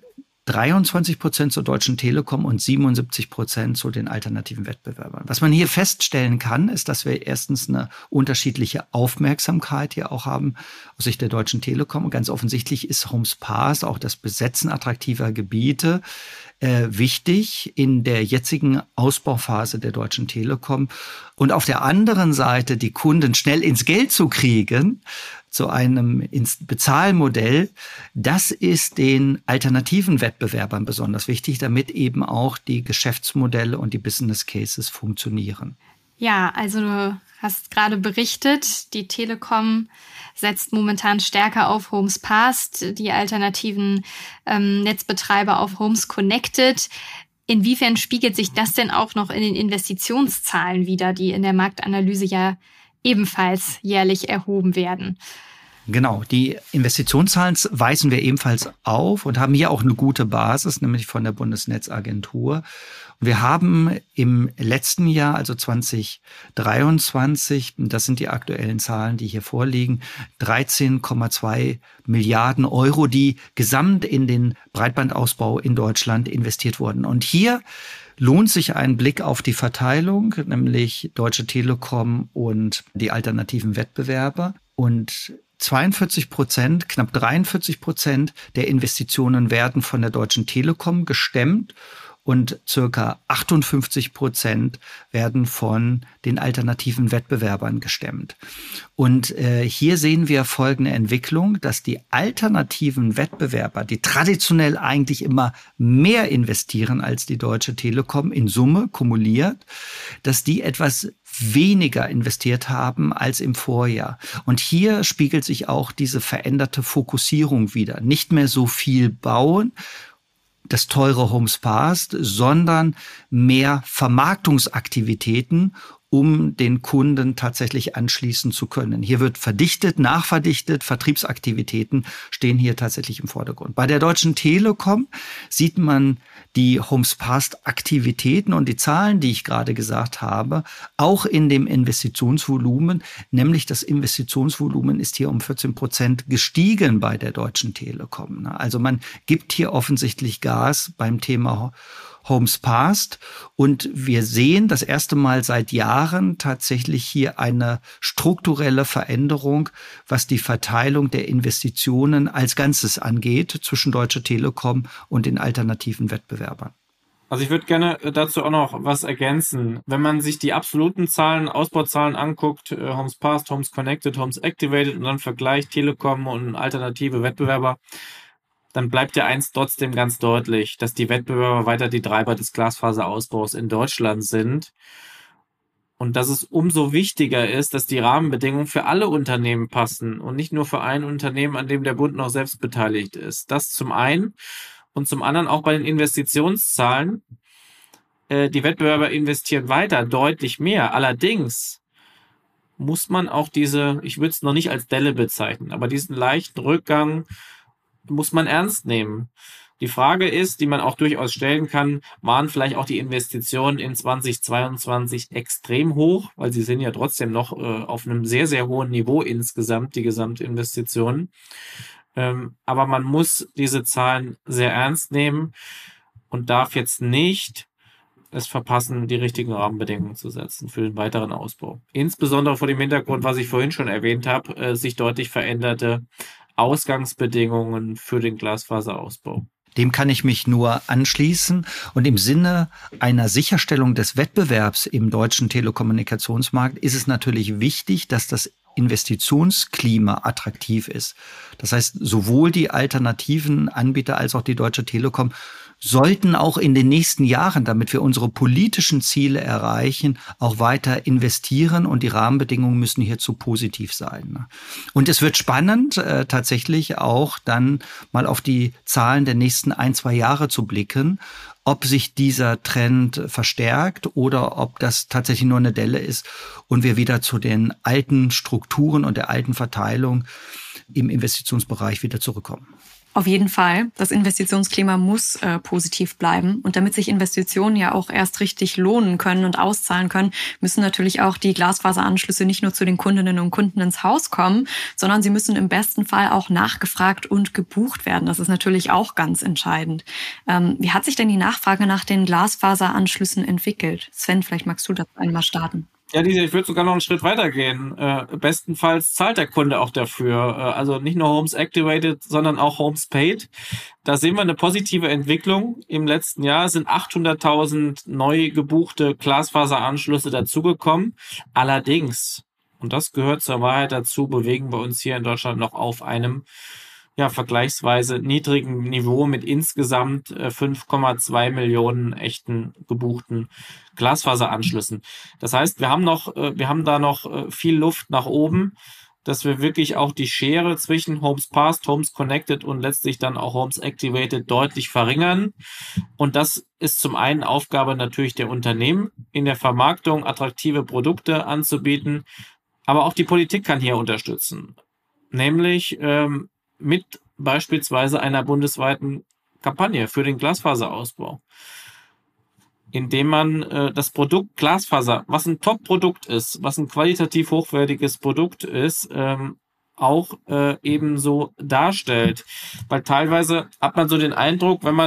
23% zur Deutschen Telekom und 77% zu den alternativen Wettbewerbern. Was man hier feststellen kann, ist, dass wir erstens eine unterschiedliche Aufmerksamkeit hier auch haben aus Sicht der Deutschen Telekom. Und ganz offensichtlich ist Homes Passed, auch das Besetzen attraktiver Gebiete, wichtig in der jetzigen Ausbauphase der Deutschen Telekom. Und auf der anderen Seite die Kunden schnell ins Geld zu kriegen, zu einem Bezahlmodell, das ist den alternativen Wettbewerbern besonders wichtig, damit eben auch die Geschäftsmodelle und die Business Cases funktionieren.
Ja, also du hast gerade berichtet, die Telekom setzt momentan stärker auf Homes Passed, die alternativen Netzbetreiber auf Homes Connected. Inwiefern spiegelt sich das denn auch noch in den Investitionszahlen wider, die in der Marktanalyse ja ebenfalls jährlich erhoben werden?
Genau, die Investitionszahlen weisen wir ebenfalls auf und haben hier auch eine gute Basis, nämlich von der Bundesnetzagentur. Und wir haben im letzten Jahr, also 2023, das sind die aktuellen Zahlen, die hier vorliegen, 13,2 Milliarden Euro, die gesamt in den Breitbandausbau in Deutschland investiert wurden. Und hier lohnt sich ein Blick auf die Verteilung, nämlich Deutsche Telekom und die alternativen Wettbewerber. Und 42%, knapp 43% der Investitionen werden von der Deutschen Telekom gestemmt und circa 58% werden von den alternativen Wettbewerbern gestemmt. Und hier sehen wir folgende Entwicklung, dass die alternativen Wettbewerber, die traditionell eigentlich immer mehr investieren als die Deutsche Telekom in Summe kumuliert, dass die etwas weniger investiert haben als im Vorjahr. Und hier spiegelt sich auch diese veränderte Fokussierung wider. Nicht mehr so viel bauen, das teure Homes Passed, sondern mehr Vermarktungsaktivitäten, um den Kunden tatsächlich anschließen zu können. Hier wird verdichtet, nachverdichtet, Vertriebsaktivitäten stehen hier tatsächlich im Vordergrund. Bei der Deutschen Telekom sieht man die Homes Passed Aktivitäten und die Zahlen, die ich gerade gesagt habe, auch in dem Investitionsvolumen, nämlich das Investitionsvolumen ist hier um 14% gestiegen bei der Deutschen Telekom. Also man gibt hier offensichtlich Gas beim Thema Homes Passed und wir sehen das erste Mal seit Jahren tatsächlich hier eine strukturelle Veränderung, was die Verteilung der Investitionen als Ganzes angeht zwischen Deutsche Telekom und den alternativen Wettbewerbern.
Also ich würde gerne dazu auch noch was ergänzen. Wenn man sich die absoluten Zahlen, Ausbauzahlen anguckt, Homes Passed, Homes Connected, Homes Activated und dann vergleicht Telekom und alternative Wettbewerber, dann bleibt ja eins trotzdem ganz deutlich, dass die Wettbewerber weiter die Treiber des Glasfaserausbaus in Deutschland sind und dass es umso wichtiger ist, dass die Rahmenbedingungen für alle Unternehmen passen und nicht nur für ein Unternehmen, an dem der Bund noch selbst beteiligt ist. Das zum einen und zum anderen auch bei den Investitionszahlen. Die Wettbewerber investieren weiter, deutlich mehr. Allerdings muss man auch ich würde es noch nicht als Delle bezeichnen, aber diesen leichten Rückgang muss man ernst nehmen. Die Frage ist, die man auch durchaus stellen kann, waren vielleicht auch die Investitionen in 2022 extrem hoch, weil sie sind ja trotzdem noch auf einem sehr, sehr hohen Niveau insgesamt, die Gesamtinvestitionen. Aber man muss diese Zahlen sehr ernst nehmen und darf jetzt nicht es verpassen, die richtigen Rahmenbedingungen zu setzen für den weiteren Ausbau. Insbesondere vor dem Hintergrund, was ich vorhin schon erwähnt habe, sich deutlich veränderte Ausgangsbedingungen für den Glasfaserausbau.
Dem kann ich mich nur anschließen. Und im Sinne einer Sicherstellung des Wettbewerbs im deutschen Telekommunikationsmarkt ist es natürlich wichtig, dass das Investitionsklima attraktiv ist. Das heißt, sowohl die alternativen Anbieter als auch die Deutsche Telekom sollten auch in den nächsten Jahren, damit wir unsere politischen Ziele erreichen, auch weiter investieren und die Rahmenbedingungen müssen hierzu positiv sein. Und es wird spannend, tatsächlich auch dann mal auf die Zahlen der nächsten 1-2 Jahre zu blicken, ob sich dieser Trend verstärkt oder ob das tatsächlich nur eine Delle ist und wir wieder zu den alten Strukturen und der alten Verteilung im Investitionsbereich wieder zurückkommen.
Auf jeden Fall. Das Investitionsklima muss positiv bleiben. Und damit sich Investitionen ja auch erst richtig lohnen können und auszahlen können, müssen natürlich auch die Glasfaseranschlüsse nicht nur zu den Kundinnen und Kunden ins Haus kommen, sondern sie müssen im besten Fall auch nachgefragt und gebucht werden. Das ist natürlich auch ganz entscheidend. Wie hat sich denn die Nachfrage nach den Glasfaseranschlüssen entwickelt? Sven, vielleicht magst du das einmal starten.
Ja, ich würde sogar noch einen Schritt weiter gehen. Bestenfalls zahlt der Kunde auch dafür. Also nicht nur Homes Activated, sondern auch Homes Paid. Da sehen wir eine positive Entwicklung. Im letzten Jahr sind 800.000 neu gebuchte Glasfaseranschlüsse dazugekommen. Allerdings, und das gehört zur Wahrheit dazu, bewegen wir uns hier in Deutschland noch auf einem vergleichsweise niedrigen Niveau mit insgesamt 5,2 Millionen echten gebuchten Glasfaseranschlüssen. Das heißt, wir haben da noch viel Luft nach oben, dass wir wirklich auch die Schere zwischen Homes Passed, Homes Connected und letztlich dann auch Homes Activated deutlich verringern. Und das ist zum einen Aufgabe natürlich der Unternehmen, in der Vermarktung attraktive Produkte anzubieten, aber auch die Politik kann hier unterstützen. Nämlich mit beispielsweise einer bundesweiten Kampagne für den Glasfaserausbau, indem man das Produkt Glasfaser, was ein Top-Produkt ist, was ein qualitativ hochwertiges Produkt ist, auch ebenso darstellt. Weil teilweise hat man so den Eindruck, wenn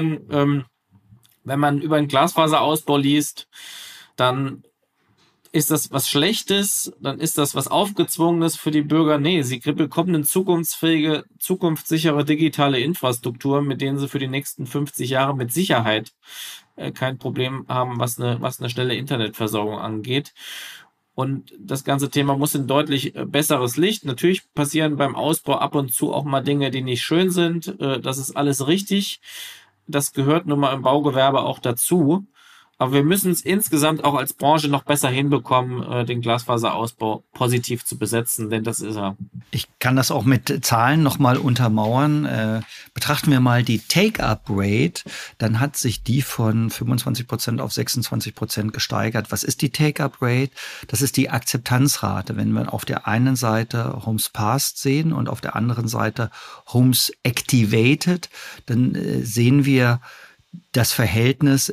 man über den Glasfaserausbau liest, dann ist das was Schlechtes, dann ist das was Aufgezwungenes für die Bürger. Nee, sie bekommen eine zukunftsfähige, zukunftssichere digitale Infrastruktur, mit denen sie für die nächsten 50 Jahre mit Sicherheit kein Problem haben, was eine schnelle Internetversorgung angeht. Und das ganze Thema muss in deutlich besseres Licht. Natürlich passieren beim Ausbau ab und zu auch mal Dinge, die nicht schön sind. Das ist alles richtig. Das gehört nun mal im Baugewerbe auch dazu. Aber wir müssen es insgesamt auch als Branche noch besser hinbekommen, den Glasfaserausbau positiv zu besetzen, denn das ist er.
Ich kann das auch mit Zahlen nochmal untermauern. Betrachten wir mal die Take-up-Rate, dann hat sich die von 25% auf 26% gesteigert. Was ist die Take-up-Rate? Das ist die Akzeptanzrate. Wenn wir auf der einen Seite Homes Passed sehen und auf der anderen Seite Homes Activated, dann sehen wir das Verhältnis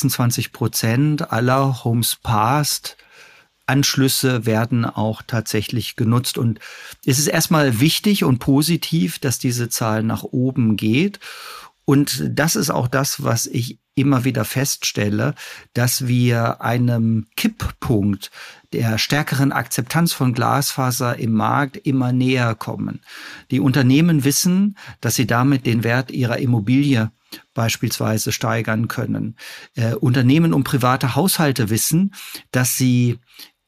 26% aller Homes Passed Anschlüsse werden auch tatsächlich genutzt. Und es ist erstmal wichtig und positiv, dass diese Zahl nach oben geht. Und das ist auch das, was ich immer wieder feststelle, dass wir einem Kipppunkt der stärkeren Akzeptanz von Glasfaser im Markt immer näher kommen. Die Unternehmen wissen, dass sie damit den Wert ihrer Immobilie beispielsweise steigern können. Unternehmen und private Haushalte wissen, dass sie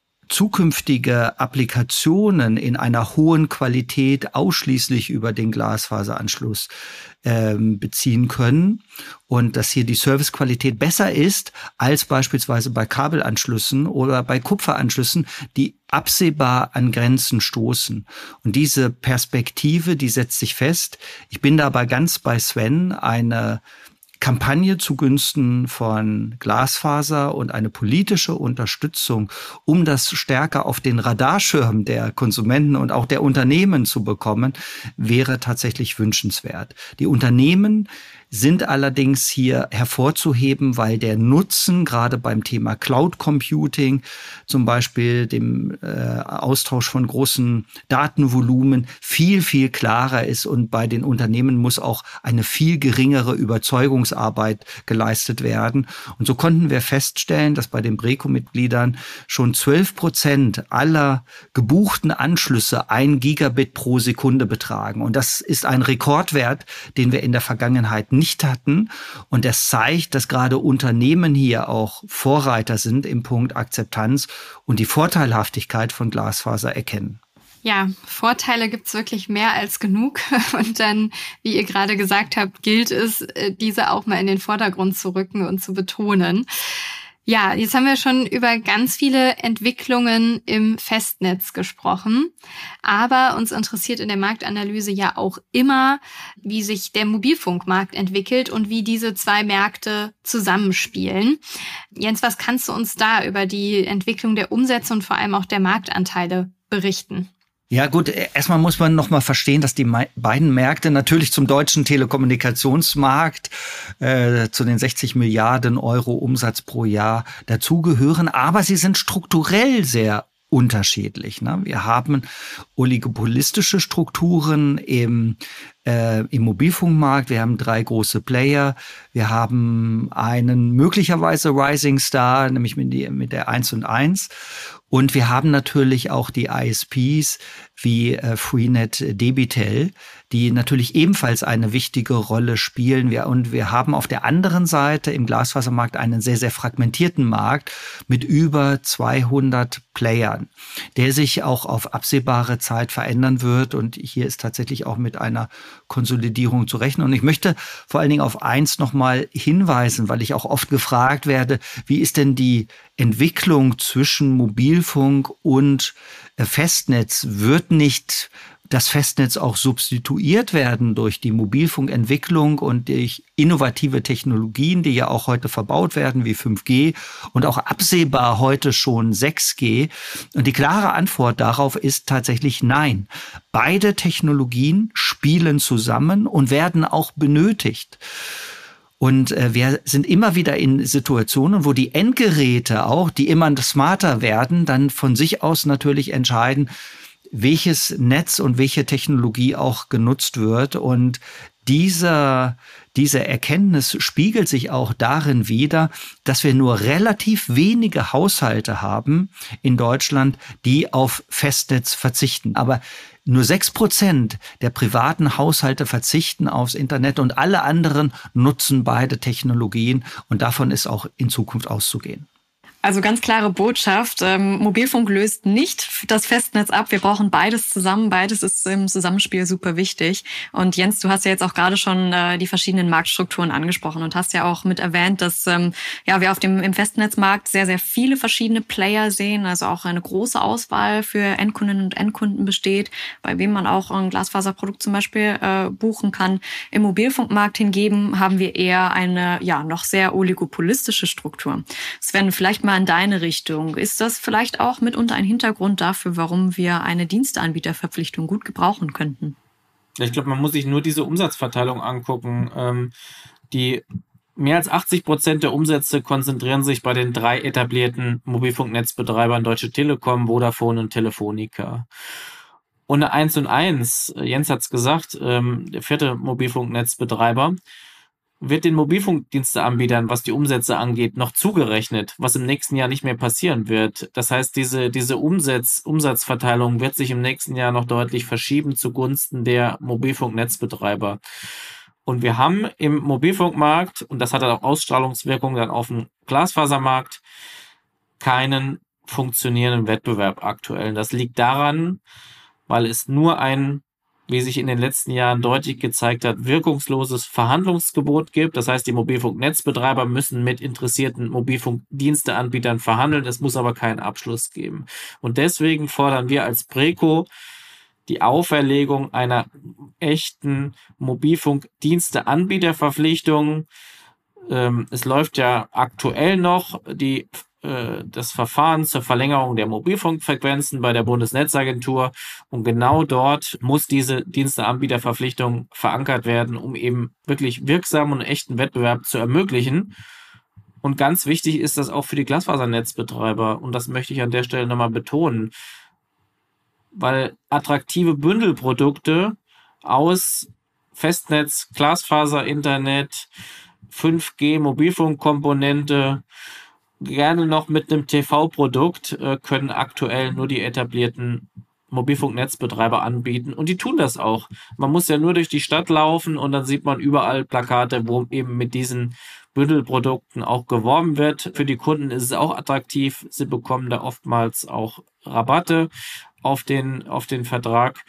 zukünftige Applikationen in einer hohen Qualität ausschließlich über den Glasfaseranschluss beziehen können und dass hier die Servicequalität besser ist als beispielsweise bei Kabelanschlüssen oder bei Kupferanschlüssen, die absehbar an Grenzen stoßen. Und diese Perspektive, die setzt sich fest. Ich bin dabei ganz bei Sven, eine Kampagne zugunsten von Glasfaser und eine politische Unterstützung, um das stärker auf den Radarschirm der Konsumenten und auch der Unternehmen zu bekommen, wäre tatsächlich wünschenswert. Die Unternehmen sind allerdings hier hervorzuheben, weil der Nutzen gerade beim Thema Cloud Computing, zum Beispiel dem Austausch von großen Datenvolumen, viel, viel klarer ist. Und bei den Unternehmen muss auch eine viel geringere Überzeugungsarbeit geleistet werden. Und so konnten wir feststellen, dass bei den BREKO-Mitgliedern schon 12% aller gebuchten Anschlüsse 1 Gigabit pro Sekunde betragen. Und das ist ein Rekordwert, den wir in der Vergangenheit nicht hatten. Und das zeigt, dass gerade Unternehmen hier auch Vorreiter sind im Punkt Akzeptanz und die Vorteilhaftigkeit von Glasfaser erkennen.
Ja, Vorteile gibt's wirklich mehr als genug. Und dann, wie ihr gerade gesagt habt, gilt es, diese auch mal in den Vordergrund zu rücken und zu betonen. Ja, jetzt haben wir schon über ganz viele Entwicklungen im Festnetz gesprochen. Aber uns interessiert in der Marktanalyse ja auch immer, wie sich der Mobilfunkmarkt entwickelt und wie diese zwei Märkte zusammenspielen. Jens, was kannst du uns da über die Entwicklung der Umsätze und vor allem auch der Marktanteile berichten?
Ja gut, erstmal muss man noch mal verstehen, dass die beiden Märkte natürlich zum deutschen Telekommunikationsmarkt zu den 60 Milliarden Euro Umsatz pro Jahr dazugehören, aber sie sind strukturell sehr unterschiedlich. Ne? Wir haben oligopolistische Strukturen im Mobilfunkmarkt. Wir haben 3 große Player. Wir haben einen möglicherweise Rising Star, nämlich mit der 1&1. Und wir haben natürlich auch die ISPs wie Freenet, Debitel, die natürlich ebenfalls eine wichtige Rolle spielen. Wir haben auf der anderen Seite im Glasfasermarkt einen sehr, sehr fragmentierten Markt mit über 200 Playern, der sich auch auf absehbare Zeit verändern wird. Und hier ist tatsächlich auch mit einer Konsolidierung zu rechnen. Und ich möchte vor allen Dingen auf eins nochmal hinweisen, weil ich auch oft gefragt werde, wie ist denn die Entwicklung zwischen Mobilfunk und Festnetz? Wird nicht das Festnetz auch substituiert werden durch die Mobilfunkentwicklung und durch innovative Technologien, die ja auch heute verbaut werden, wie 5G und auch absehbar heute schon 6G? Und die klare Antwort darauf ist tatsächlich nein. Beide Technologien spielen zusammen und werden auch benötigt. Und wir sind immer wieder in Situationen, wo die Endgeräte auch, die immer smarter werden, dann von sich aus natürlich entscheiden, welches Netz und welche Technologie auch genutzt wird. Und diese Erkenntnis spiegelt sich auch darin wider, dass wir nur relativ wenige Haushalte haben in Deutschland, die auf Festnetz verzichten. Aber nur 6% der privaten Haushalte verzichten aufs Internet und alle anderen nutzen beide Technologien. Und davon ist auch in Zukunft auszugehen.
Also ganz klare Botschaft. Mobilfunk löst nicht das Festnetz ab. Wir brauchen beides zusammen. Beides ist im Zusammenspiel super wichtig. Und Jens, du hast ja jetzt auch gerade schon die verschiedenen Marktstrukturen angesprochen und hast ja auch mit erwähnt, dass wir auf im Festnetzmarkt sehr, sehr viele verschiedene Player sehen. Also auch eine große Auswahl für Endkundinnen und Endkunden besteht, bei wem man auch ein Glasfaserprodukt zum Beispiel buchen kann. Im Mobilfunkmarkt hingegen haben wir eher eine noch sehr oligopolistische Struktur. Sven, vielleicht mal in deine Richtung. Ist das vielleicht auch mitunter ein Hintergrund dafür, warum wir eine Diensteanbieterverpflichtung gut gebrauchen könnten?
Ich glaube, man muss sich nur diese Umsatzverteilung angucken. Die mehr als 80% der Umsätze konzentrieren sich bei den 3 etablierten Mobilfunknetzbetreibern Deutsche Telekom, Vodafone und Telefonica. Und eine 1&1, Jens hat es gesagt, der 4. Mobilfunknetzbetreiber, wird den Mobilfunkdiensteanbietern, was die Umsätze angeht, noch zugerechnet, was im nächsten Jahr nicht mehr passieren wird. Das heißt, diese Umsatzverteilung wird sich im nächsten Jahr noch deutlich verschieben zugunsten der Mobilfunknetzbetreiber. Und wir haben im Mobilfunkmarkt, und das hat auch Ausstrahlungswirkungen dann auf den Glasfasermarkt, keinen funktionierenden Wettbewerb aktuell. Das liegt daran, weil es nur ein, wie sich in den letzten Jahren deutlich gezeigt hat, wirkungsloses Verhandlungsgebot gibt. Das heißt, die Mobilfunknetzbetreiber müssen mit interessierten Mobilfunkdiensteanbietern verhandeln. Es muss aber keinen Abschluss geben. Und deswegen fordern wir als BREKO die Auferlegung einer echten Mobilfunkdiensteanbieterverpflichtung. Es läuft ja aktuell noch das Verfahren zur Verlängerung der Mobilfunkfrequenzen bei der Bundesnetzagentur, und genau dort muss diese Diensteanbieterverpflichtung verankert werden, um eben wirklich wirksamen und echten Wettbewerb zu ermöglichen. Und ganz wichtig ist das auch für die Glasfasernetzbetreiber, und das möchte ich an der Stelle nochmal betonen, weil attraktive Bündelprodukte aus Festnetz, Glasfaser, Internet, 5G, Mobilfunkkomponente, gerne noch mit einem TV-Produkt können aktuell nur die etablierten Mobilfunknetzbetreiber anbieten. Und die tun das auch. Man muss ja nur durch die Stadt laufen und dann sieht man überall Plakate, wo eben mit diesen Bündelprodukten auch geworben wird. Für die Kunden ist es auch attraktiv. Sie bekommen da oftmals auch Rabatte auf den Vertrag.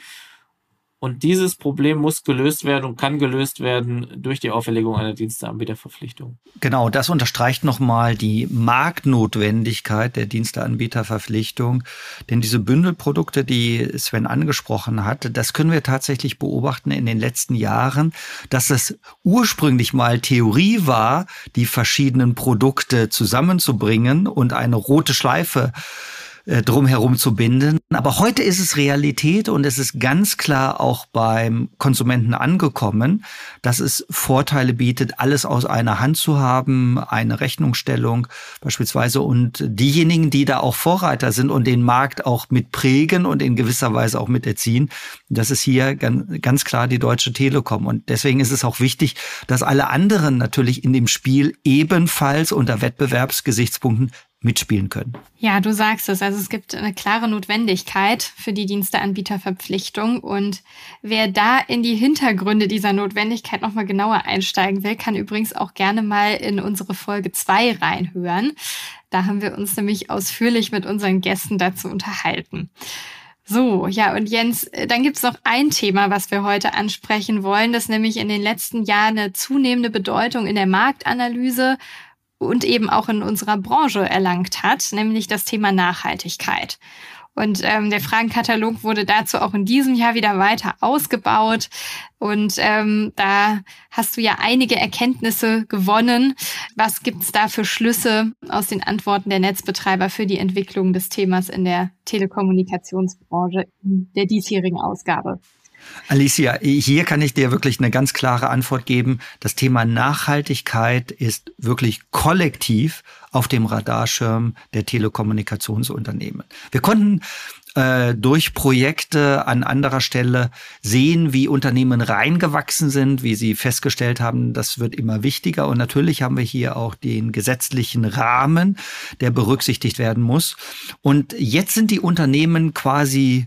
Und dieses Problem muss gelöst werden und kann gelöst werden durch die Auferlegung einer Diensteanbieterverpflichtung.
Genau, das unterstreicht nochmal die Marktnotwendigkeit der Diensteanbieterverpflichtung. Denn diese Bündelprodukte, die Sven angesprochen hat, das können wir tatsächlich beobachten in den letzten Jahren, dass es ursprünglich mal Theorie war, die verschiedenen Produkte zusammenzubringen und eine rote Schleife drumherum zu binden. Aber heute ist es Realität, und es ist ganz klar auch beim Konsumenten angekommen, dass es Vorteile bietet, alles aus einer Hand zu haben, eine Rechnungsstellung beispielsweise, und diejenigen, die da auch Vorreiter sind und den Markt auch mit prägen und in gewisser Weise auch miterziehen, das ist hier ganz klar die Deutsche Telekom. Und deswegen ist es auch wichtig, dass alle anderen natürlich in dem Spiel ebenfalls unter Wettbewerbsgesichtspunkten mitspielen können.
Ja, du sagst es. Also es gibt eine klare Notwendigkeit für die Diensteanbieterverpflichtung. Und wer da in die Hintergründe dieser Notwendigkeit nochmal genauer einsteigen will, kann übrigens auch gerne mal in unsere Folge 2 reinhören. Da haben wir uns nämlich ausführlich mit unseren Gästen dazu unterhalten. So, ja, und Jens, dann gibt's noch ein Thema, was wir heute ansprechen wollen, das nämlich in den letzten Jahren eine zunehmende Bedeutung in der Marktanalyse und eben auch in unserer Branche erlangt hat, nämlich das Thema Nachhaltigkeit. Und der Fragenkatalog wurde dazu auch in diesem Jahr wieder weiter ausgebaut. Und da hast du ja einige Erkenntnisse gewonnen. Was gibt's da für Schlüsse aus den Antworten der Netzbetreiber für die Entwicklung des Themas in der Telekommunikationsbranche in der diesjährigen Ausgabe?
Alicia, hier kann ich dir wirklich eine ganz klare Antwort geben. Das Thema Nachhaltigkeit ist wirklich kollektiv auf dem Radarschirm der Telekommunikationsunternehmen. Wir konnten durch Projekte an anderer Stelle sehen, wie Unternehmen reingewachsen sind, wie sie festgestellt haben, das wird immer wichtiger. Und natürlich haben wir hier auch den gesetzlichen Rahmen, der berücksichtigt werden muss. Und jetzt sind die Unternehmen quasi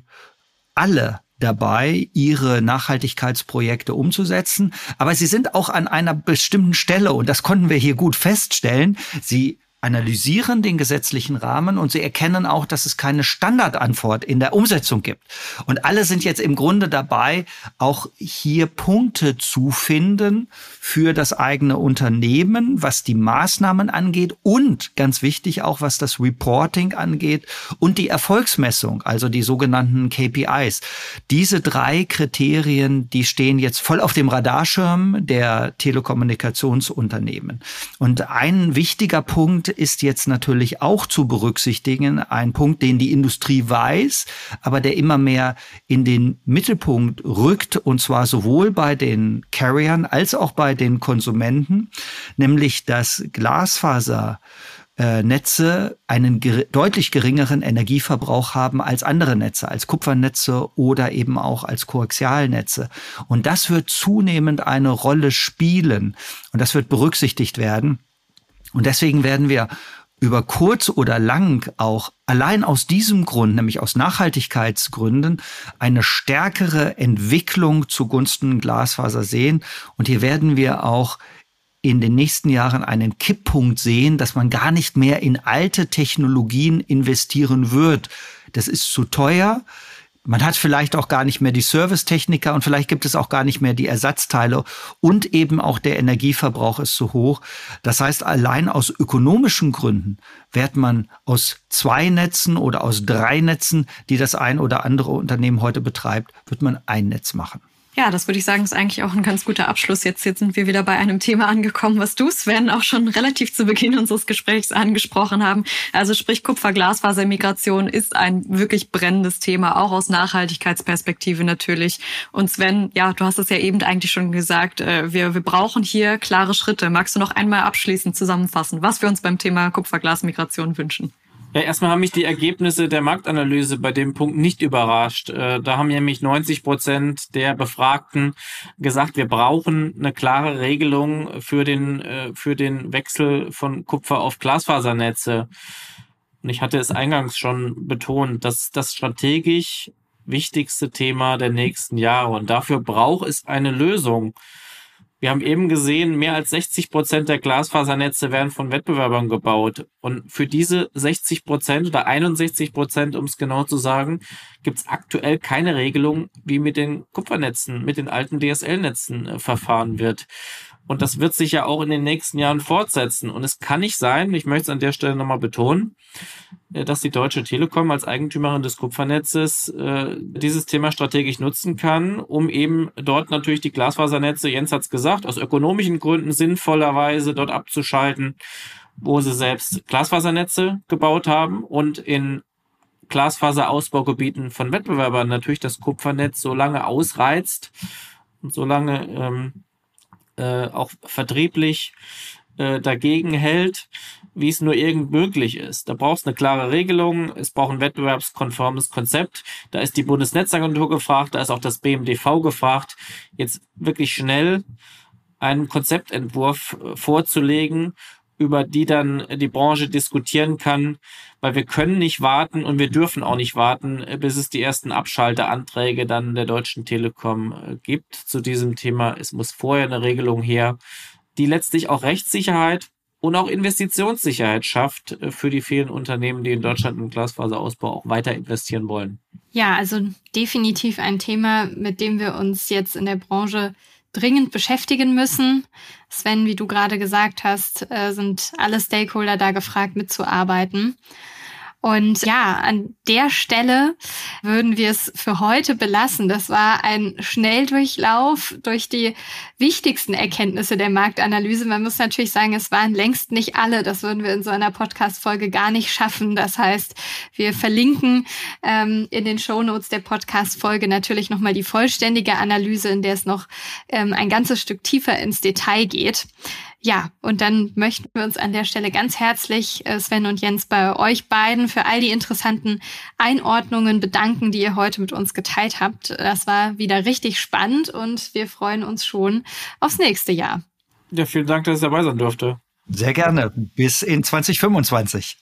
alle dabei, ihre Nachhaltigkeitsprojekte umzusetzen. Aber sie sind auch an einer bestimmten Stelle, und das konnten wir hier gut feststellen, sie analysieren den gesetzlichen Rahmen und sie erkennen auch, dass es keine Standardantwort in der Umsetzung gibt. Und alle sind jetzt im Grunde dabei, auch hier Punkte zu finden für das eigene Unternehmen, was die Maßnahmen angeht und ganz wichtig auch, was das Reporting angeht und die Erfolgsmessung, also die sogenannten KPIs. Diese 3 Kriterien, die stehen jetzt voll auf dem Radarschirm der Telekommunikationsunternehmen. Und ein wichtiger Punkt ist jetzt natürlich auch zu berücksichtigen, ein Punkt, den die Industrie weiß, aber der immer mehr in den Mittelpunkt rückt, und zwar sowohl bei den Carriern als auch bei den Konsumenten, nämlich dass Glasfasernetze einen deutlich geringeren Energieverbrauch haben als andere Netze, als Kupfernetze oder eben auch als Koaxialnetze. Und das wird zunehmend eine Rolle spielen und das wird berücksichtigt werden. Und deswegen werden wir über kurz oder lang auch allein aus diesem Grund, nämlich aus Nachhaltigkeitsgründen, eine stärkere Entwicklung zugunsten Glasfaser sehen. Und hier werden wir auch in den nächsten Jahren einen Kipppunkt sehen, dass man gar nicht mehr in alte Technologien investieren wird. Das ist zu teuer. Man hat vielleicht auch gar nicht mehr die Servicetechniker und vielleicht gibt es auch gar nicht mehr die Ersatzteile und eben auch der Energieverbrauch ist zu hoch. Das heißt, allein aus ökonomischen Gründen wird man aus 2 Netzen oder aus 3 Netzen, die das ein oder andere Unternehmen heute betreibt, wird man ein Netz machen.
Ja, das würde ich sagen, ist eigentlich auch ein ganz guter Abschluss. Jetzt sind wir wieder bei einem Thema angekommen, was du, Sven, auch schon relativ zu Beginn unseres Gesprächs angesprochen haben. Also sprich, Kupfer-Glasfaser-Migration ist ein wirklich brennendes Thema, auch aus Nachhaltigkeitsperspektive natürlich. Und Sven, ja, du hast es ja eben eigentlich schon gesagt, wir brauchen hier klare Schritte. Magst du noch einmal abschließend zusammenfassen, was wir uns beim Thema Kupfer-Glas-Migration wünschen?
Ja, erstmal haben mich die Ergebnisse der Marktanalyse bei dem Punkt nicht überrascht. Da haben nämlich 90% der Befragten gesagt, wir brauchen eine klare Regelung für den Wechsel von Kupfer auf Glasfasernetze. Und ich hatte es eingangs schon betont, das ist das strategisch wichtigste Thema der nächsten Jahre. Und dafür braucht es eine Lösung. Wir haben eben gesehen, mehr als 60% der Glasfasernetze werden von Wettbewerbern gebaut. Und für diese 60% oder 61%, um es genau zu sagen, gibt es aktuell keine Regelung, wie mit den Kupfernetzen, mit den alten DSL-Netzen verfahren wird. Und das wird sich ja auch in den nächsten Jahren fortsetzen. Und es kann nicht sein, ich möchte es an der Stelle nochmal betonen, dass die Deutsche Telekom als Eigentümerin des Kupfernetzes dieses Thema strategisch nutzen kann, um eben dort natürlich die Glasfasernetze, Jens hat es gesagt, aus ökonomischen Gründen sinnvollerweise dort abzuschalten, wo sie selbst Glasfasernetze gebaut haben und in Glasfaserausbaugebieten von Wettbewerbern natürlich das Kupfernetz so lange ausreizt und so lange auch vertrieblich dagegen hält, wie es nur irgend möglich ist. Da braucht es eine klare Regelung, es braucht ein wettbewerbskonformes Konzept. Da ist die Bundesnetzagentur gefragt, da ist auch das BMDV gefragt, jetzt wirklich schnell einen Konzeptentwurf vorzulegen, über die dann die Branche diskutieren kann, weil wir können nicht warten und wir dürfen auch nicht warten, bis es die ersten Abschalteanträge dann der Deutschen Telekom gibt zu diesem Thema. Es muss vorher eine Regelung her, die letztlich auch Rechtssicherheit und auch Investitionssicherheit schafft für die vielen Unternehmen, die in Deutschland im Glasfaserausbau auch weiter investieren wollen.
Ja, also definitiv ein Thema, mit dem wir uns jetzt in der Branche dringend beschäftigen müssen. Sven, wie du gerade gesagt hast, sind alle Stakeholder da gefragt, mitzuarbeiten. Und ja, an der Stelle würden wir es für heute belassen. Das war ein Schnelldurchlauf durch die wichtigsten Erkenntnisse der Marktanalyse. Man muss natürlich sagen, es waren längst nicht alle. Das würden wir in so einer Podcast-Folge gar nicht schaffen. Das heißt, wir verlinken in den Shownotes der Podcast-Folge natürlich nochmal die vollständige Analyse, in der es noch ein ganzes Stück tiefer ins Detail geht. Ja, und dann möchten wir uns an der Stelle ganz herzlich, Sven und Jens, bei euch beiden für all die interessanten Einordnungen bedanken, die ihr heute mit uns geteilt habt. Das war wieder richtig spannend und wir freuen uns schon aufs nächste Jahr.
Ja, vielen Dank, dass ich dabei sein durfte.
Sehr gerne. Bis in 2025.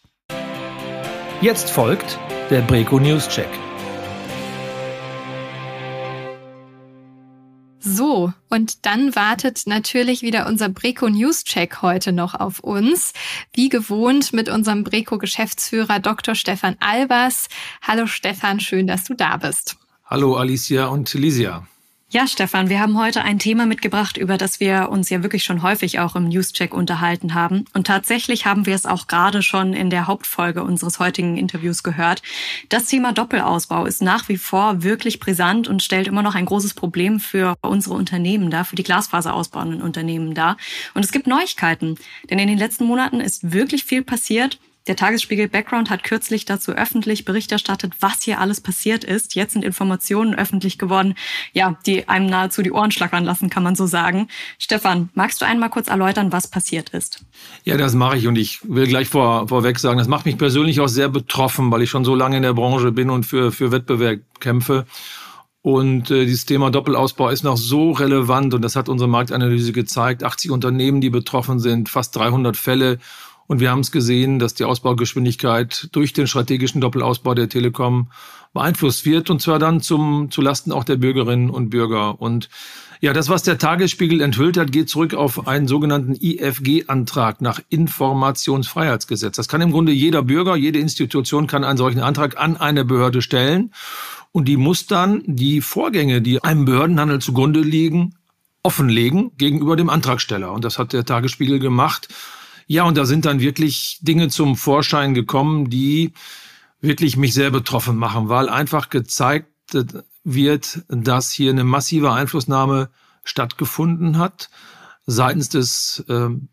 Jetzt folgt der Breco News Check.
So, und dann wartet natürlich wieder unser Breco News Check heute noch auf uns. Wie gewohnt mit unserem Breco Geschäftsführer Dr. Stefan Albers. Hallo Stefan, schön, dass du da bist.
Hallo Alicia und Lisia.
Ja, Stefan, wir haben heute ein Thema mitgebracht, über das wir uns ja wirklich schon häufig auch im Newscheck unterhalten haben. Und tatsächlich haben wir es auch gerade schon in der Hauptfolge unseres heutigen Interviews gehört. Das Thema Doppelausbau ist nach wie vor wirklich brisant und stellt immer noch ein großes Problem für unsere Unternehmen dar, für die glasfaserausbauenden Unternehmen dar. Und es gibt Neuigkeiten, denn in den letzten Monaten ist wirklich viel passiert. Der Tagesspiegel Background hat kürzlich dazu öffentlich Bericht erstattet, was hier alles passiert ist. Jetzt sind Informationen öffentlich geworden, ja, die einem nahezu die Ohren schlackern lassen, kann man so sagen. Stefan, magst du einmal kurz erläutern, was passiert ist?
Ja, das mache ich und ich will gleich vorweg sagen, das macht mich persönlich auch sehr betroffen, weil ich schon so lange in der Branche bin und für Wettbewerb kämpfe. Und dieses Thema Doppelausbau ist noch so relevant und das hat unsere Marktanalyse gezeigt. 80 Unternehmen, die betroffen sind, fast 300 Fälle. Und wir haben es gesehen, dass die Ausbaugeschwindigkeit durch den strategischen Doppelausbau der Telekom beeinflusst wird und zwar dann zulasten auch der Bürgerinnen und Bürger. Und ja, das, was der Tagesspiegel enthüllt hat, geht zurück auf einen sogenannten IFG-Antrag nach Informationsfreiheitsgesetz. Das kann im Grunde jeder Bürger, jede Institution kann einen solchen Antrag an eine Behörde stellen und die muss dann die Vorgänge, die einem Behördenhandel zugrunde liegen, offenlegen gegenüber dem Antragsteller. Und das hat der Tagesspiegel gemacht. Ja, und da sind dann wirklich Dinge zum Vorschein gekommen, die wirklich mich sehr betroffen machen, weil einfach gezeigt wird, dass hier eine massive Einflussnahme stattgefunden hat seitens des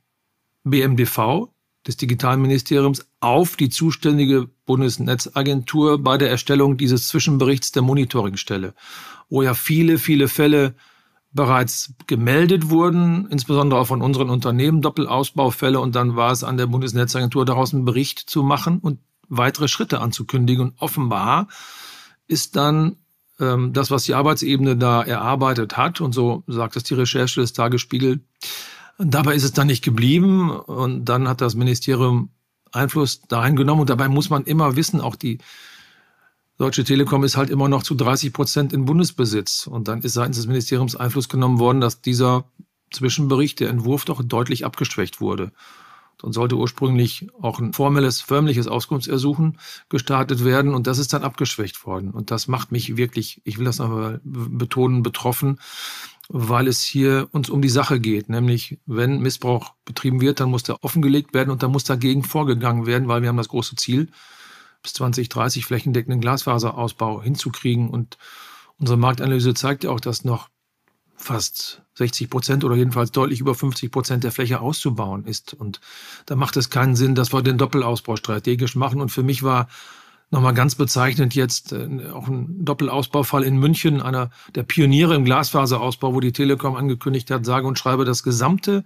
BMDV, des Digitalministeriums, auf die zuständige Bundesnetzagentur bei der Erstellung dieses Zwischenberichts der Monitoringstelle, wo ja viele, viele Fälle bereits gemeldet wurden, insbesondere auch von unseren Unternehmen, Doppelausbaufälle. Und dann war es an der Bundesnetzagentur, daraus einen Bericht zu machen und weitere Schritte anzukündigen. Und offenbar ist dann das, was die Arbeitsebene da erarbeitet hat, und so sagt es die Recherche des Tagesspiegel, dabei ist es dann nicht geblieben. Und dann hat das Ministerium Einfluss dahin genommen. Und dabei muss man immer wissen, auch die Deutsche Telekom ist halt immer noch zu 30% in Bundesbesitz. Und dann ist seitens des Ministeriums Einfluss genommen worden, dass dieser Zwischenbericht, der Entwurf, doch deutlich abgeschwächt wurde. Dann sollte ursprünglich auch ein förmliches Auskunftsersuchen gestartet werden. Und das ist dann abgeschwächt worden. Und das macht mich wirklich, ich will das nochmal betonen, betroffen, weil es hier uns um die Sache geht. Nämlich, wenn Missbrauch betrieben wird, dann muss der offengelegt werden und dann muss dagegen vorgegangen werden, weil wir haben das große Ziel, bis 2030 flächendeckenden Glasfaserausbau hinzukriegen. Und unsere Marktanalyse zeigt ja auch, dass noch fast 60% oder jedenfalls deutlich über 50% der Fläche auszubauen ist. Und da macht es keinen Sinn, dass wir den Doppelausbau strategisch machen. Und für mich war nochmal ganz bezeichnend jetzt auch ein Doppelausbaufall in München, einer der Pioniere im Glasfaserausbau, wo die Telekom angekündigt hat, sage und schreibe, das gesamte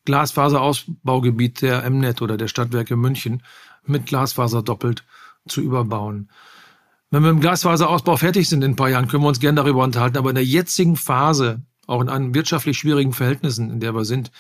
Glasfaserausbaugebiet der M-Net oder der Stadtwerke München mit Glasfaser doppelt zu überbauen. Wenn wir im Glasfaserausbau fertig sind in ein paar Jahren, können wir uns gerne darüber unterhalten. Aber in der jetzigen Phase, auch in einen wirtschaftlich schwierigen Verhältnissen, in der wir sind,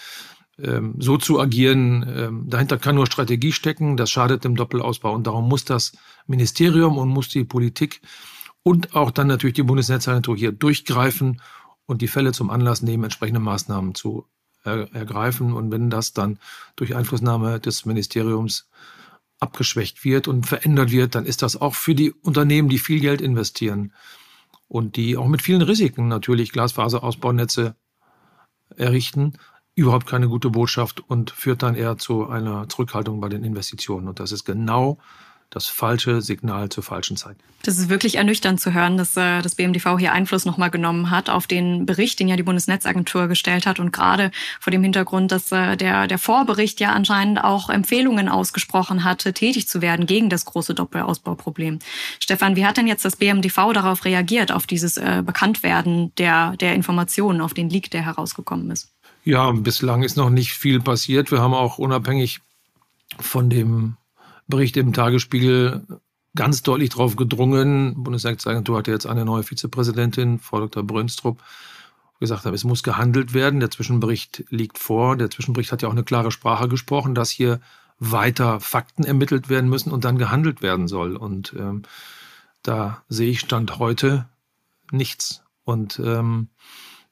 so zu agieren, dahinter kann nur Strategie stecken. Das schadet dem Doppelausbau. Und darum muss das Ministerium und muss die Politik und auch dann natürlich die Bundesnetzagentur hier durchgreifen und die Fälle zum Anlass nehmen, entsprechende Maßnahmen zu ergreifen. Und wenn das dann durch Einflussnahme des Ministeriums abgeschwächt wird und verändert wird, dann ist das auch für die Unternehmen, die viel Geld investieren und die auch mit vielen Risiken natürlich Glasfaserausbaunetze errichten, überhaupt keine gute Botschaft und führt dann eher zu einer Zurückhaltung bei den Investitionen. Und das ist genau das falsche Signal zur falschen Zeit.
Das ist wirklich ernüchternd zu hören, dass das BMDV hier Einfluss nochmal genommen hat auf den Bericht, den ja die Bundesnetzagentur gestellt hat. Und gerade vor dem Hintergrund, dass der Vorbericht ja anscheinend auch Empfehlungen ausgesprochen hatte, tätig zu werden gegen das große Doppelausbauproblem. Stefan, wie hat denn jetzt das BMDV darauf reagiert, auf dieses Bekanntwerden der Informationen, auf den Leak, der herausgekommen ist?
Ja, bislang ist noch nicht viel passiert. Wir haben auch unabhängig von dem Bericht im Tagesspiegel ganz deutlich darauf gedrungen. Die Bundesnetzagentur hatte jetzt eine neue Vizepräsidentin, Frau Dr. Brönstrup, gesagt hat, es muss gehandelt werden. Der Zwischenbericht liegt vor. Der Zwischenbericht hat ja auch eine klare Sprache gesprochen, dass hier weiter Fakten ermittelt werden müssen und dann gehandelt werden soll. Und da sehe ich Stand heute nichts. Und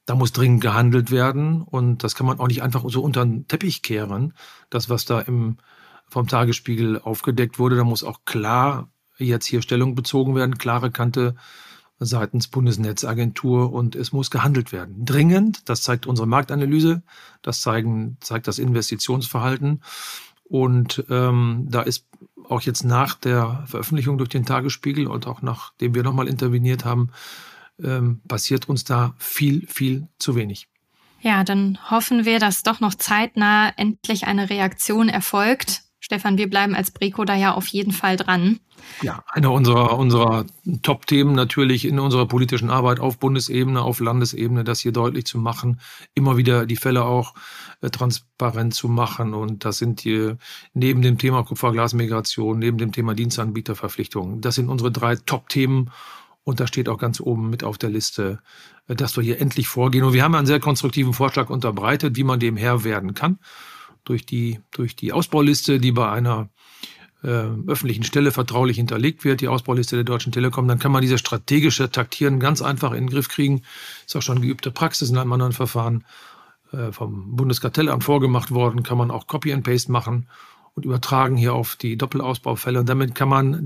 Da muss dringend gehandelt werden und das kann man auch nicht einfach so unter den Teppich kehren. Das, was da vom Tagesspiegel aufgedeckt wurde, da muss auch klar jetzt hier Stellung bezogen werden, klare Kante seitens Bundesnetzagentur und es muss gehandelt werden. Dringend, das zeigt unsere Marktanalyse, das zeigt das Investitionsverhalten und da ist auch jetzt nach der Veröffentlichung durch den Tagesspiegel und auch nachdem wir nochmal interveniert haben, passiert uns da viel, viel zu wenig.
Ja, dann hoffen wir, dass doch noch zeitnah endlich eine Reaktion erfolgt. Stefan, wir bleiben als BREKO da ja auf jeden Fall dran.
Ja, einer unserer Top-Themen natürlich in unserer politischen Arbeit auf Bundesebene, auf Landesebene, das hier deutlich zu machen, immer wieder die Fälle auch transparent zu machen. Und das sind hier neben dem Thema Kupferglasmigration, neben dem Thema Dienstanbieterverpflichtungen, das sind unsere 3 Top-Themen. Und da steht auch ganz oben mit auf der Liste, dass wir hier endlich vorgehen. Und wir haben einen sehr konstruktiven Vorschlag unterbreitet, wie man dem Herr werden kann. Durch die Ausbauliste, die bei einer öffentlichen Stelle vertraulich hinterlegt wird, die Ausbauliste der Deutschen Telekom, dann kann man dieses strategische Taktieren ganz einfach in den Griff kriegen. Ist auch schon geübte Praxis in einem anderen Verfahren vom Bundeskartellamt vorgemacht worden. Kann man auch Copy and Paste machen und übertragen hier auf die Doppelausbaufälle. Und damit kann man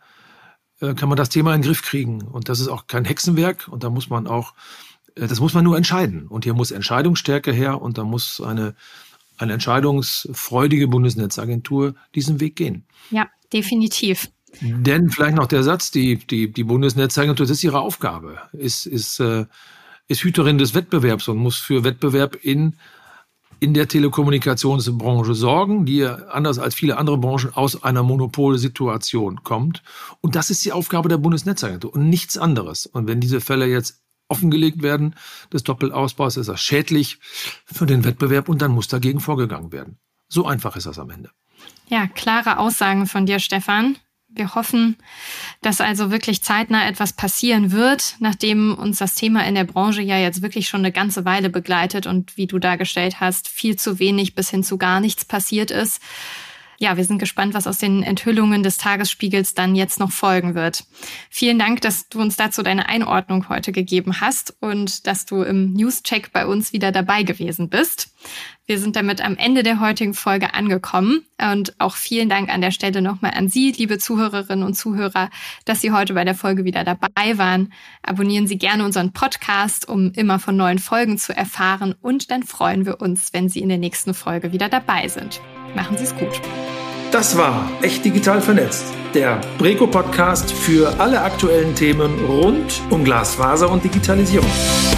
das Thema in den Griff kriegen. Und das ist auch kein Hexenwerk. Und da muss man das muss man nur entscheiden. Und hier muss Entscheidungsstärke her. Und da muss eine entscheidungsfreudige Bundesnetzagentur diesen Weg gehen.
Ja, definitiv.
Denn vielleicht noch der Satz, die Bundesnetzagentur, das ist ihre Aufgabe, ist Hüterin des Wettbewerbs und muss für Wettbewerb in der Telekommunikationsbranche sorgen, die anders als viele andere Branchen aus einer Monopolsituation kommt. Und das ist die Aufgabe der Bundesnetzagentur und nichts anderes. Und wenn diese Fälle jetzt offengelegt werden des Doppelausbaus, ist das schädlich für den Wettbewerb und dann muss dagegen vorgegangen werden. So einfach ist das am Ende.
Ja, klare Aussagen von dir, Stefan. Wir hoffen, dass also wirklich zeitnah etwas passieren wird, nachdem uns das Thema in der Branche ja jetzt wirklich schon eine ganze Weile begleitet und wie du dargestellt hast, viel zu wenig bis hin zu gar nichts passiert ist. Ja, wir sind gespannt, was aus den Enthüllungen des Tagesspiegels dann jetzt noch folgen wird. Vielen Dank, dass du uns dazu deine Einordnung heute gegeben hast und dass du im Newscheck bei uns wieder dabei gewesen bist. Wir sind damit am Ende der heutigen Folge angekommen und auch vielen Dank an der Stelle nochmal an Sie, liebe Zuhörerinnen und Zuhörer, dass Sie heute bei der Folge wieder dabei waren. Abonnieren Sie gerne unseren Podcast, um immer von neuen Folgen zu erfahren und dann freuen wir uns, wenn Sie in der nächsten Folge wieder dabei sind. Machen Sie es gut.
Das war Echt Digital Vernetzt, der BREKO-Podcast für alle aktuellen Themen rund um Glasfaser und Digitalisierung.